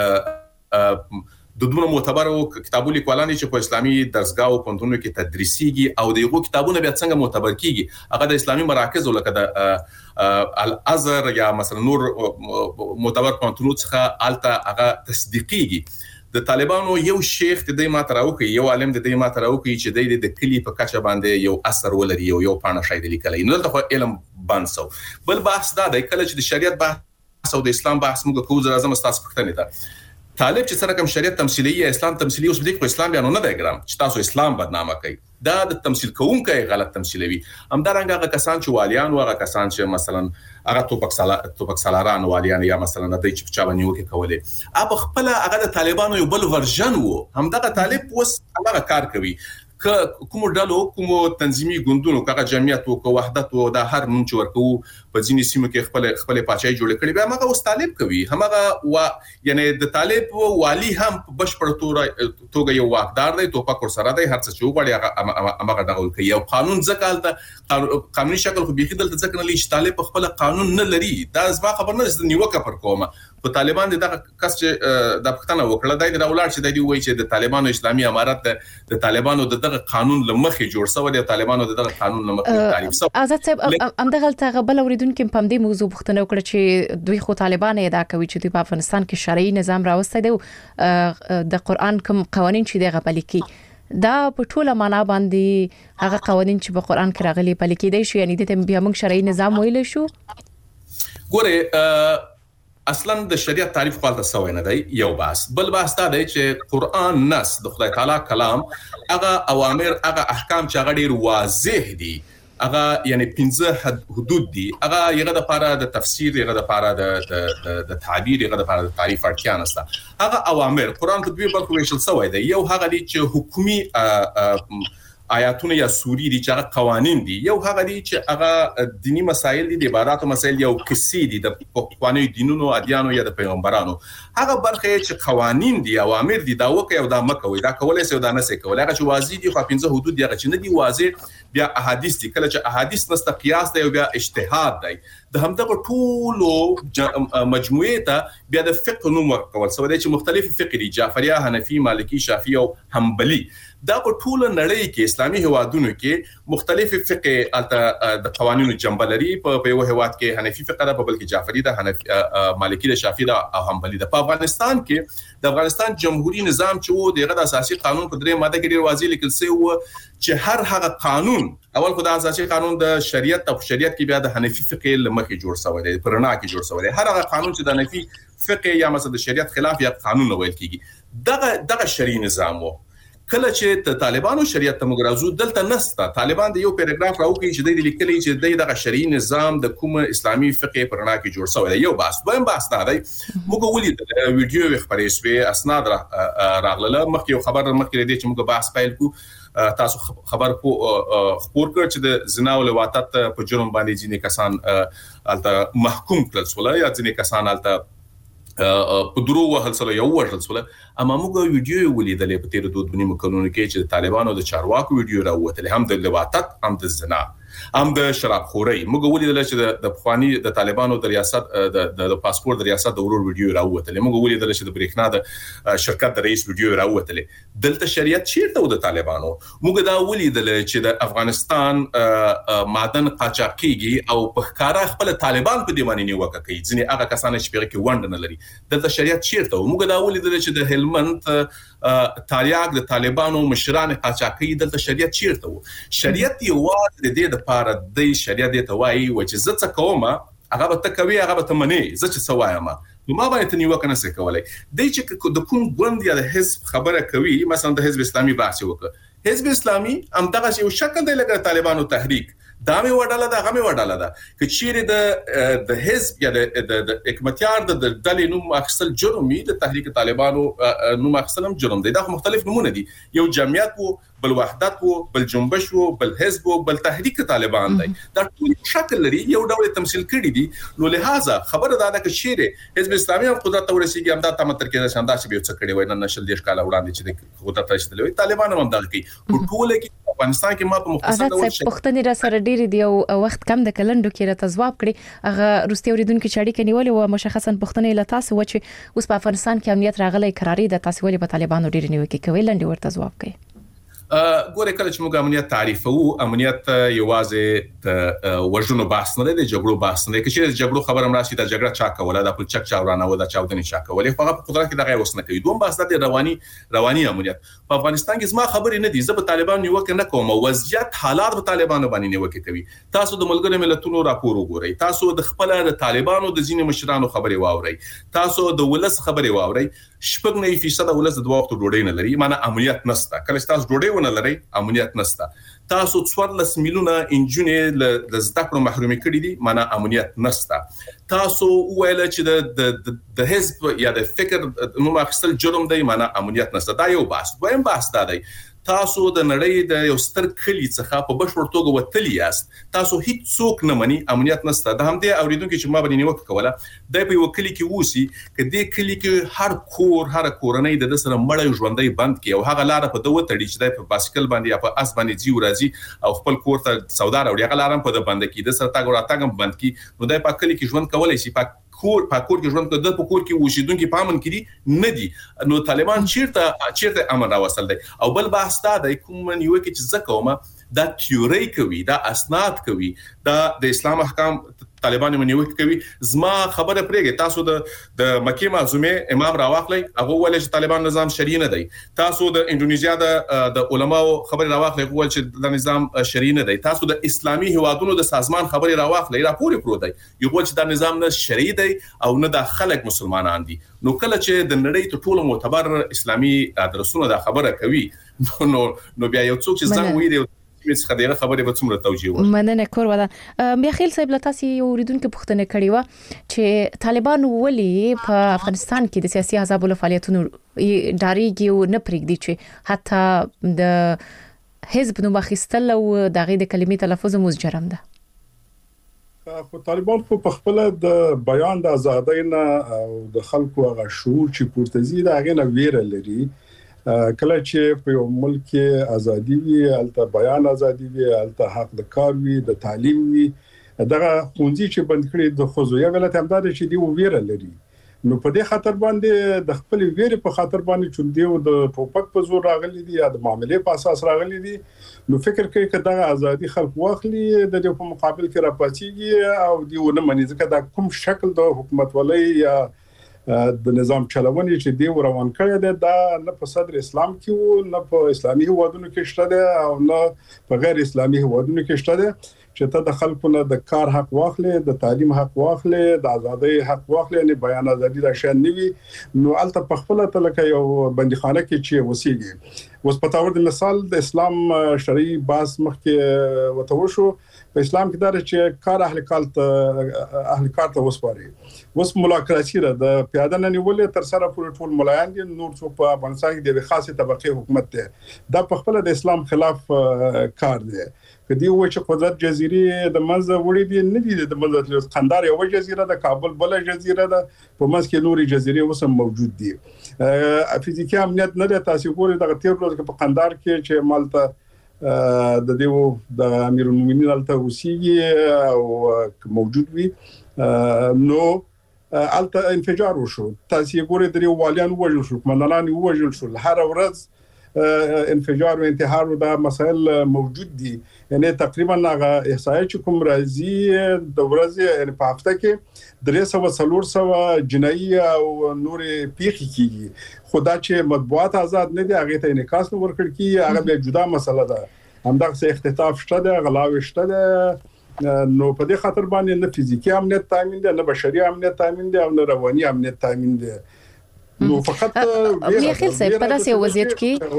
د دوه معتبرو کتابو لیکوالان چې په اسلامي درسګاو پوهنتونونو کې تدریسيږي او دغه کتابونه بیا څنګه معتبر کیږي هغه د اسلامي مراکز لکه د الازهر یا مثلا نور معتبر پوهنتونونو څخه الته هغه تصدیقيږي د طالبانو یو شیخ د دې ماتراوکي یو عالم د دې ماتراوکي چې د کلی په کچه باندې یو اثر ولري یو پاڼه شاید لیکلای نو دغه علم بانسو بل بحث دا د کله چې د شریعت بحث او د اسلام بحث موږ کوو زما تاسو پښتنه ده طالب چې سره کوم شریعت تمثيلي یا اسلام تمثيلي اوس دې په اسلام بیانونه نه دی ګرام چې تاسو اسلام بدنامه کوي دا د تمثيل کوونکو غلط تمثيلوي همدارنګه هغه کسان چې والیان او هغه کسان چې مثلا هغه توپک سالاران والیان یا مثلا د چې چا باندې وکي کولې اب خپل هغه د طالبانو یو بل ورژن وو همدغه طالب اوس هغه کار کوي کوم ډلو کوم تنظیمي ګوندونو هغه جمعیت او وحدت او د هر نوم چې ورکو په ځینې سیمو کې خپل پاچای جوړ کړي بیا هغه اوس طالب کوي هغه یعنی د طالب والی هم بشپړ توګه یو واقدار دی توپک سره دی هر څه چې وغواړي هغه دغه کوي یو قانون ځکه قانوني شکل خو بيخي دلته ځکه نه لې طالب خپل قانون نه لري دا زما خبر نه د نیوکه پر کومه په طالبان دغه کس چې د پښتنه وکړه د راولار چې د وی چې د طالبانو اسلامي امارت د طالبانو دغه قانون لمخې جوړ شوی د طالبانو دغه قانون لمخې تعریف شوی. آزاد صاحب همدغه تغبل اوریدونکو په دې موضوع پښتنه وکړه چې دوی خو طالبان ادعا کوي چې دوی په افغانستان کې شرعي نظام راوستي دی د قران کوم قوانين چې دغه پلیکي دا په ټوله معنا باندې هغه قوانين چې په قران کې راغلي پلیکي دی شو یعنی د بیا موږ شرعي نظام ویل شو. ګوره اصلا د شریعت تعریف خپل څه وینه دی یو بحث بل بحث دا دی چې قران نص د خدای تعالی کلام هغه اوامر هغه احکام چې هغه ډیر واضح دي هغه یعنی 15 حدود دي هغه یغه د لپاره د تفسیر یغه د لپاره د تعبیر یغه د لپاره د تعریف اړتیا نشته. هغه اوامر قران په دوی برخو ویشل شوی دی. یو هغه دي چې حکومي آیاتونه یا سوري دي چې هغه قوانين دي یو هغه دي چې هغه دینی مسائل دي د عبادت مسائل یو کسي دي د قوانين دینونو ادیانو یا د پیغمبرانو هغه برخه چې قوانين دي اوامر دي دا وکي او دا مکوي دا کولای سي او دا نه سي کولای هغه چې واضح دي خو 15 حدود دي هغه چې نه دي واضح بیا احادیث دي کله چې احادیث نست قیاس دی او بیا اجتهاد دی د همدغه ټولو مجموعه ته بیا د فقه نوم ورکول سو دی چې مختلف فقه دي جعفریه حنفي مالکی شافعي او حنبلي دا په ټوله نړۍ کې اسلامي هوادونو کې مختلف فقه الته د قوانینو جنبلري په یو هواد کې حنفي فقه ده په بل کې جعفری ده حنفي مالکی ده شافعي ده او حنبلي ده. په افغانستان کې د افغانستان جمهوریت نظام چې وو دغه اساسي قانون په درې ماده کې ډیر واضح لیکل شوی و چې هر هغه قانون اول خدای اساسي قانون د شریعت او شریعت کې بیا د حنفي فقه لمخې جوړ شوی دی پرنا کې جوړ شوی دی. هر هغه قانون چې د حنفي فقه یا مثلا د شریعت خلاف یا قانون ویل کیږي دغه شرعي نظام وو. کله چې د طالبانو شریعت ته مګرازو دلته نسته طالبان د یو پیراګراف راوکي چې د لیکلي چې دغه شرعي نظام د کوم اسلامي فقه پرنا کې جوړ شوی دی. یو بحث دا دی موږ ولید ویډیو خبرې شوې اسناد راغله مخکې خبر مخکې دی چې موږ بحث پیل کو تاسو خبر خبر کړ چې د زنا او لواطت په جرم باندې ځینې کسان الته محکوم کړل شول یا ځینې کسان الته په درو وهل سره یو ورل سره اما موږ ویډیو ولیدلې په تیر 2 کلونو کې چې طالبانو د چارواکو ویډیو راوته هم د لواطت هم د زنا هم د شراب خوري موږ ولیدل چې د پخوانی د طالبانو د ریاست د پاسپورت د ریاست د ورور ویډیو راوته موږ ولیدل چې د بریښنا د شرکت د رئیس ویډیو راوته دلته شریعت چیرته د طالبانو موږ دا ولیدل چې د افغانستان معدن قاچاقيږي او په ښکارا خپل طالبان په دیواني نیوکه کوي ځنې هغه کسان چې په کې وند نه لري دلته شریعت چیرته موږ دا ولیدل چې د هلمند تاریاک د طالبانو مشران قاچاقي دلته شریعت چیرته وو شریعت یو د دې لپاره د شریعت د توای و چې زه څه کوم هغه به تکوي هغه به تمنې زه چې سوایم نو ما باندې تنیو کنه څه کولای د چې د کوم ګوند یا د حزب خبره کوي مثلا د حزب اسلامي بحث وکړه حزب اسلامي هم دغه یو شکل دی لکه طالبانو تحریک دا مې وډاله دا غمه وډاله دا چې چیرې د حزب یا د حکومتیار د دلې نوم اخستل جرمي د تحریک طالبانو نوم اخستلم جرم دی دا مختلف نمونه دي یو جمعیت وو بل وحدت وو بل جنبش وو بل حزب وو بل تحریک طالبان دی دا ټول شکل لري یو ډول تمثيل کړي دي نو لہذا خبره دا ده چې چیرې حزب اسلامي هم قدرت ورسیږي هم دا تمتر کې شاندار چې به څه کړي وای نه نشل دیش کاله وړاندې چې د قدرت رسیدلې طالبان هم دا کوي ټول کې افغانستان کې ما په مختصر ډول پښتني را سره ډېری دی او وخت کم د کلندو کې را تجواب کړي هغه روسي اوریدونکو چې اړیکه نیولې او مشخصا پښتني له تاسو و چې اوس په افغانستان کې امنیت راغلی قراري د تاسو ولې په طالبانو ډېری نیوکه کوي لاندې ورته جواب کوي ګوره کله چې موږ امنیت تعریفو امنیت یوازې د وژنو بحث نه دی د جګړو بحث نه دی چې د جګړو خبره مراشي د جګړه چا کوله د خپل چک چاورانه و د چاودنې چا کوله هغه په قدرت کې دغه وسنه کوي دوم بحث د رواني امنیت په افغانستان کې زما خبرې نه دي زه په طالبان نیوکه نه کوم وضعیت حالات په طالبانو باندې نیوکه کوي تاسو د ملګرو ملتونو راپور وګورئ تاسو د خپل د طالبانو د ځینې مشرانو خبرې واورئ تاسو د ولس خبرې واورئ 9% ولس د 2 وخت ډوډۍ نه لري معنی امنیت نشته کله تاسو ډوډۍ ونه لري امنیت نشته تاسو 14 میلیونه انجونې د زده کړو محرومي کړي دي معنی امنیت نشته تاسو ویل چې د حزب یا د فکر نوم اخستل جرم دی معنی امنیت نشته دا یو بحث دویم بحث دا دی تاسو د نړۍ د یو ستر کلی څخه په بشپړ توګه وتلی یاست تاسو هیڅ څوک نه مني امنیت نشته د هم دې اوریدونکو چې ما باندې نیوکه کوله د په یو کلی کې ووسی کدي کلی کې هر کورنۍ د سره مړ ژوندۍ بند کی او هغه لار په دوه تړي چې د باسکل باندې یا په اس باندې جی ورازي او خپل کور ته سودا راوړي هغه لارم په د بند کی د سره تاګ راتګم بند کی نو د په کلی کې ژوند کولای شي په کور کې ژوند کوي د کور کې اوسیدونکو په امن کې دي نه دي نو طالبان چیرته امن راوستل دي او بل بحث دا د کوم نیو کې چې زکومه دا تیوري کوي دا اسناد کوي دا د اسلام احکام طالبان منیو کوي زما خبره پرېږي تاسو د مکه معظمه امام راواخلي هغه ول چې طالبان نظام شرعي نه دی تاسو د انډونیزیا د علماو خبره راواخلي ول چې د نظام شرعي نه دی تاسو د اسلامي هوادونو د سازمان خبره راواخلي راپور پرو دی یو چې د نظام نه شرعي دی او نه د خلک مسلمانان دي نو کله چې د نړۍ ته ټول معتبر اسلامي ادرسونه د خبره کوي نو بیا یو څوک چې څنګه وی دی څه خبره به څومره توجیه وي مننه کور ودا بیا خیل صاحب لتاسي اوریدونکو پوښتنه کړې و چې طالبان ولي په افغانستان کې د سیاسي احزاب له فعالیتونو ډاریږي او نه پرېږدي چې حتی د حزب نو مخستل او دغه د کلمې تلفظ مزجرم ده خو طالبان په خپل د بیان د ازادۍ نه او د خلکو هغه شعور چې پورته زی دا غنه ویره لري کله چې په یو ملک کې ازادي وي الته بیان ازادي وي الته حق د کار وي د تعلیم وي دغه خونځي چې بند کړي د خوځویا ولته همدار چې دی ویره لري نو په دې خاطر باندې د خپل ویره په خاطر باندې چې دی د ټوپک په زور راغلي دي یا د معاملې په اساس راغلي دي نو فکر کوي چې دغه ازادي خلک واخلي د دې په مقابل کې راپاتېږي او دیونه منځ کې دا کوم شکل د حکومت ولای یا د نظام چلونې چې دی روان کړی دی دا نه په صدر اسلام کې وو نه په اسلامي هوادونو کې شته دی او نه په غیر اسلامي هوادونو کې شته دی چې ته د خلکو نه د کار حق واخلې د تعلیم حق واخلې د ازادۍ حق واخلې نه بیان ازادي د شان نیوي نو الته په خپل تلکه یو بندیخانه کې چې وسیږي اوس په تاور د مثال د اسلام شرعي باس مخکې وتوشو په اسلام کې دا چې کار اهل کار ته وسپاري اوس ملاقاتي را د پیاده نه نیولې تر سره پورې ټول ملایان دي نور څوک په افغانستان کې د خاصه طبقه حکومت ده دا په خپل د اسلام خلاف کار دی کدی و چې قدرت جزيره د منځ وړي دي نه دي د منځ قندار یو جزيره د کابل بل جزيره ده په منځ کې نوري جزيره وسم موجود دي فزیکي امنیت نه د تاسو ګوري د تیر ورځ په قندار کې چې مالته د دیو د امیر المؤمنین الته وسیږي او موجود وي نو الته انفجار وشو تاسو ګوري د والیان وژل شو کمانډران وژل شو هر ورځ انفجار و انتحار و دا مسائل موجود دي یعنی تقریبا هغه احصایه چې کوم راځي د ورځې یعنی په هفته کې 300 جنایي او نور پیښې کیږي خدا چې مطبوعات آزاد نه دي هغه ته انعکاس ورکړ کی هغه به جدا مسله ده همدغه څه اختطاف شته ده غلاوي شته ده نو په دې خاطر باندې نه فزیکی امنیت تامین ده نه بشري امنیت تامین ده او نه رواني امنیت تامین ده نو فقط میخیل صاحب په داسې وضعیت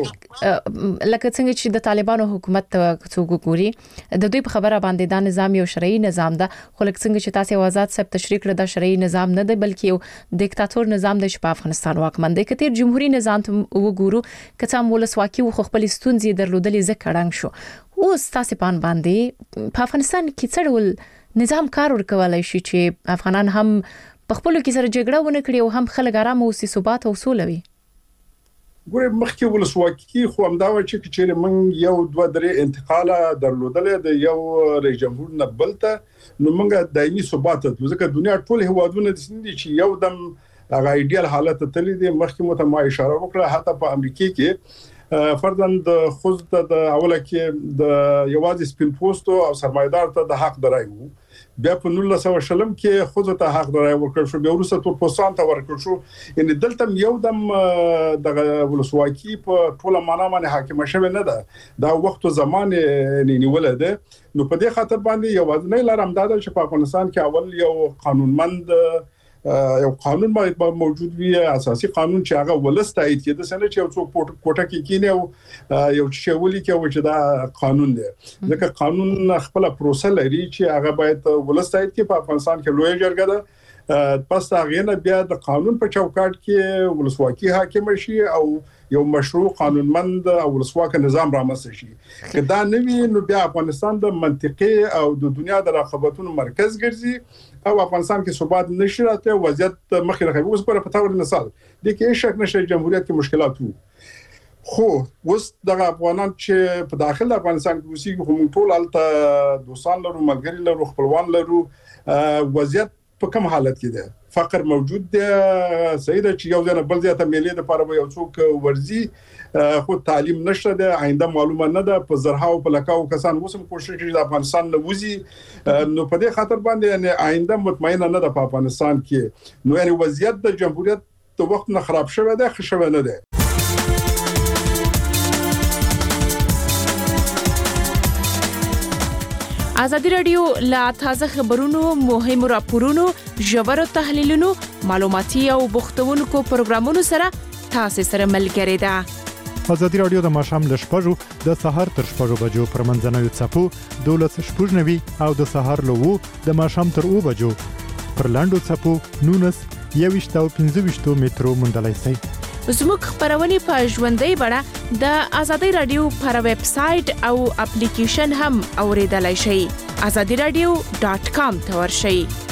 کې لکه څنګه چې د طالبانو حکومت څوک ګوري د دوی په خبره باندې دا نظام یو شرعي نظام ده خو لکه څنګه چې تاسو آزاد صاحب تشریح کړ دا شرعي نظام نه دی بلکې یو دیکتاتور نظام دی چې په افغانستان واکمن دی کتیر جمهوریت نظام ته وګورو کڅام ولسواکي خو خپل ستونزې درلودلې ځکړنګ شو اوس تاسو باندې په افغانستان کې څه ډول نظام کار ورکولای شي چې افغانان هم په خپل کې سره جګړه ونه کړي او هم خلک آرام او ثبات او سوله وي ګوره مخکې ولسواکي خو همدا و چې من یو دوه درې انتقاله درلودل د یو رئیس جمهور نه بلته نو موږ دایمي ثبات ځکه دنیا ټول هوادونه د سندي چې یو دم هغه ایډیال حالت ته لیدي مخکې متما اشاره وکړه حتی په امریکا کې فردن د خوځ د اوله کې د یوازې سپین پوسټو او سرمایدار ته د حق درایو بیا په 1900 شلم کې خود ته حق درای ورکړ شو بیا وروسته تور پوسټان ته ورکړ شو ان دلته یو دم د ولسواکي په ټوله معنا باندې حاکم شوه نه ده دا وخت او زمان نیول ده نو په دې خاطر باندې یو ځنې لارم دا چې په افغانستان کې اول یو قانونمند یو قانون باید موجود وي اساسي قانون چې هغه ولست تایید کړي د سنه چې یو څوک کوټه کې کینه او یو چې ولي کې چې دا قانون دی ځکه قانون خپل پروسه لري چې هغه باید ولست تایید کړي په افغانستان کې لوی جرګه ده پس هغه نه بیا د قانون په چوکاټ کې ولسواکي حاکم شي او یو مشروع قانونمند او ولسواک نظام رامنځته شي کدا نوی نو بیا افغانستان د منطقي او د دنیا د رقابتونو مرکز ګرځي او افغانستان کې ثبات نشي راته وضعیت مخې راغلی اوس پر په تور مثال د کې شک نشه جمهوریت کې مشکلات وو خو اوس د افغانان چې په داخل افغانستان کې اوسېږي هم ټول الته دوستان لرو ملګری لرو خپلوان لرو وضعیت په کوم حالت کې ده. فقر موجود دی، سیده چې یو ځنه بل ځای ته میلې د لپاره یو څوک ورزي، خو تعلیم نشته ده، آینده معلومه نه ده. په زرهاو په لکاو کسان وسم کوشش کوي د افغانستان نه وځي، نو په دې خاطر باندې یعنی آینده مطمئنه نه ده په افغانستان کې. نو یعنی وضعیت د جمهوریت د وخت نه خراب شوی دی، ښه شوی نه دی. ازادي رادیو لا تازه خبرونو، مهمو راپورونو، ژورو تحلیلونو، معلوماتي او بوختونکو پروګرامونو سره تاسو سره ملګری ده. ازادي رادیو د ماښام له 6 د سهار تر 6 بجو پر منځنوي څپو 12:90 او د سهار له 2 د ماښام تر 2 بجو پر لاندو څپو 19 او 15 مترو مندلای سي. زموږ خبرونه په ژوندۍ بڼه د ازادي رادیو پر ویب سټ او اپلیکیشن هم اوریدلای شئ. azadiradio.com ته ورشئ.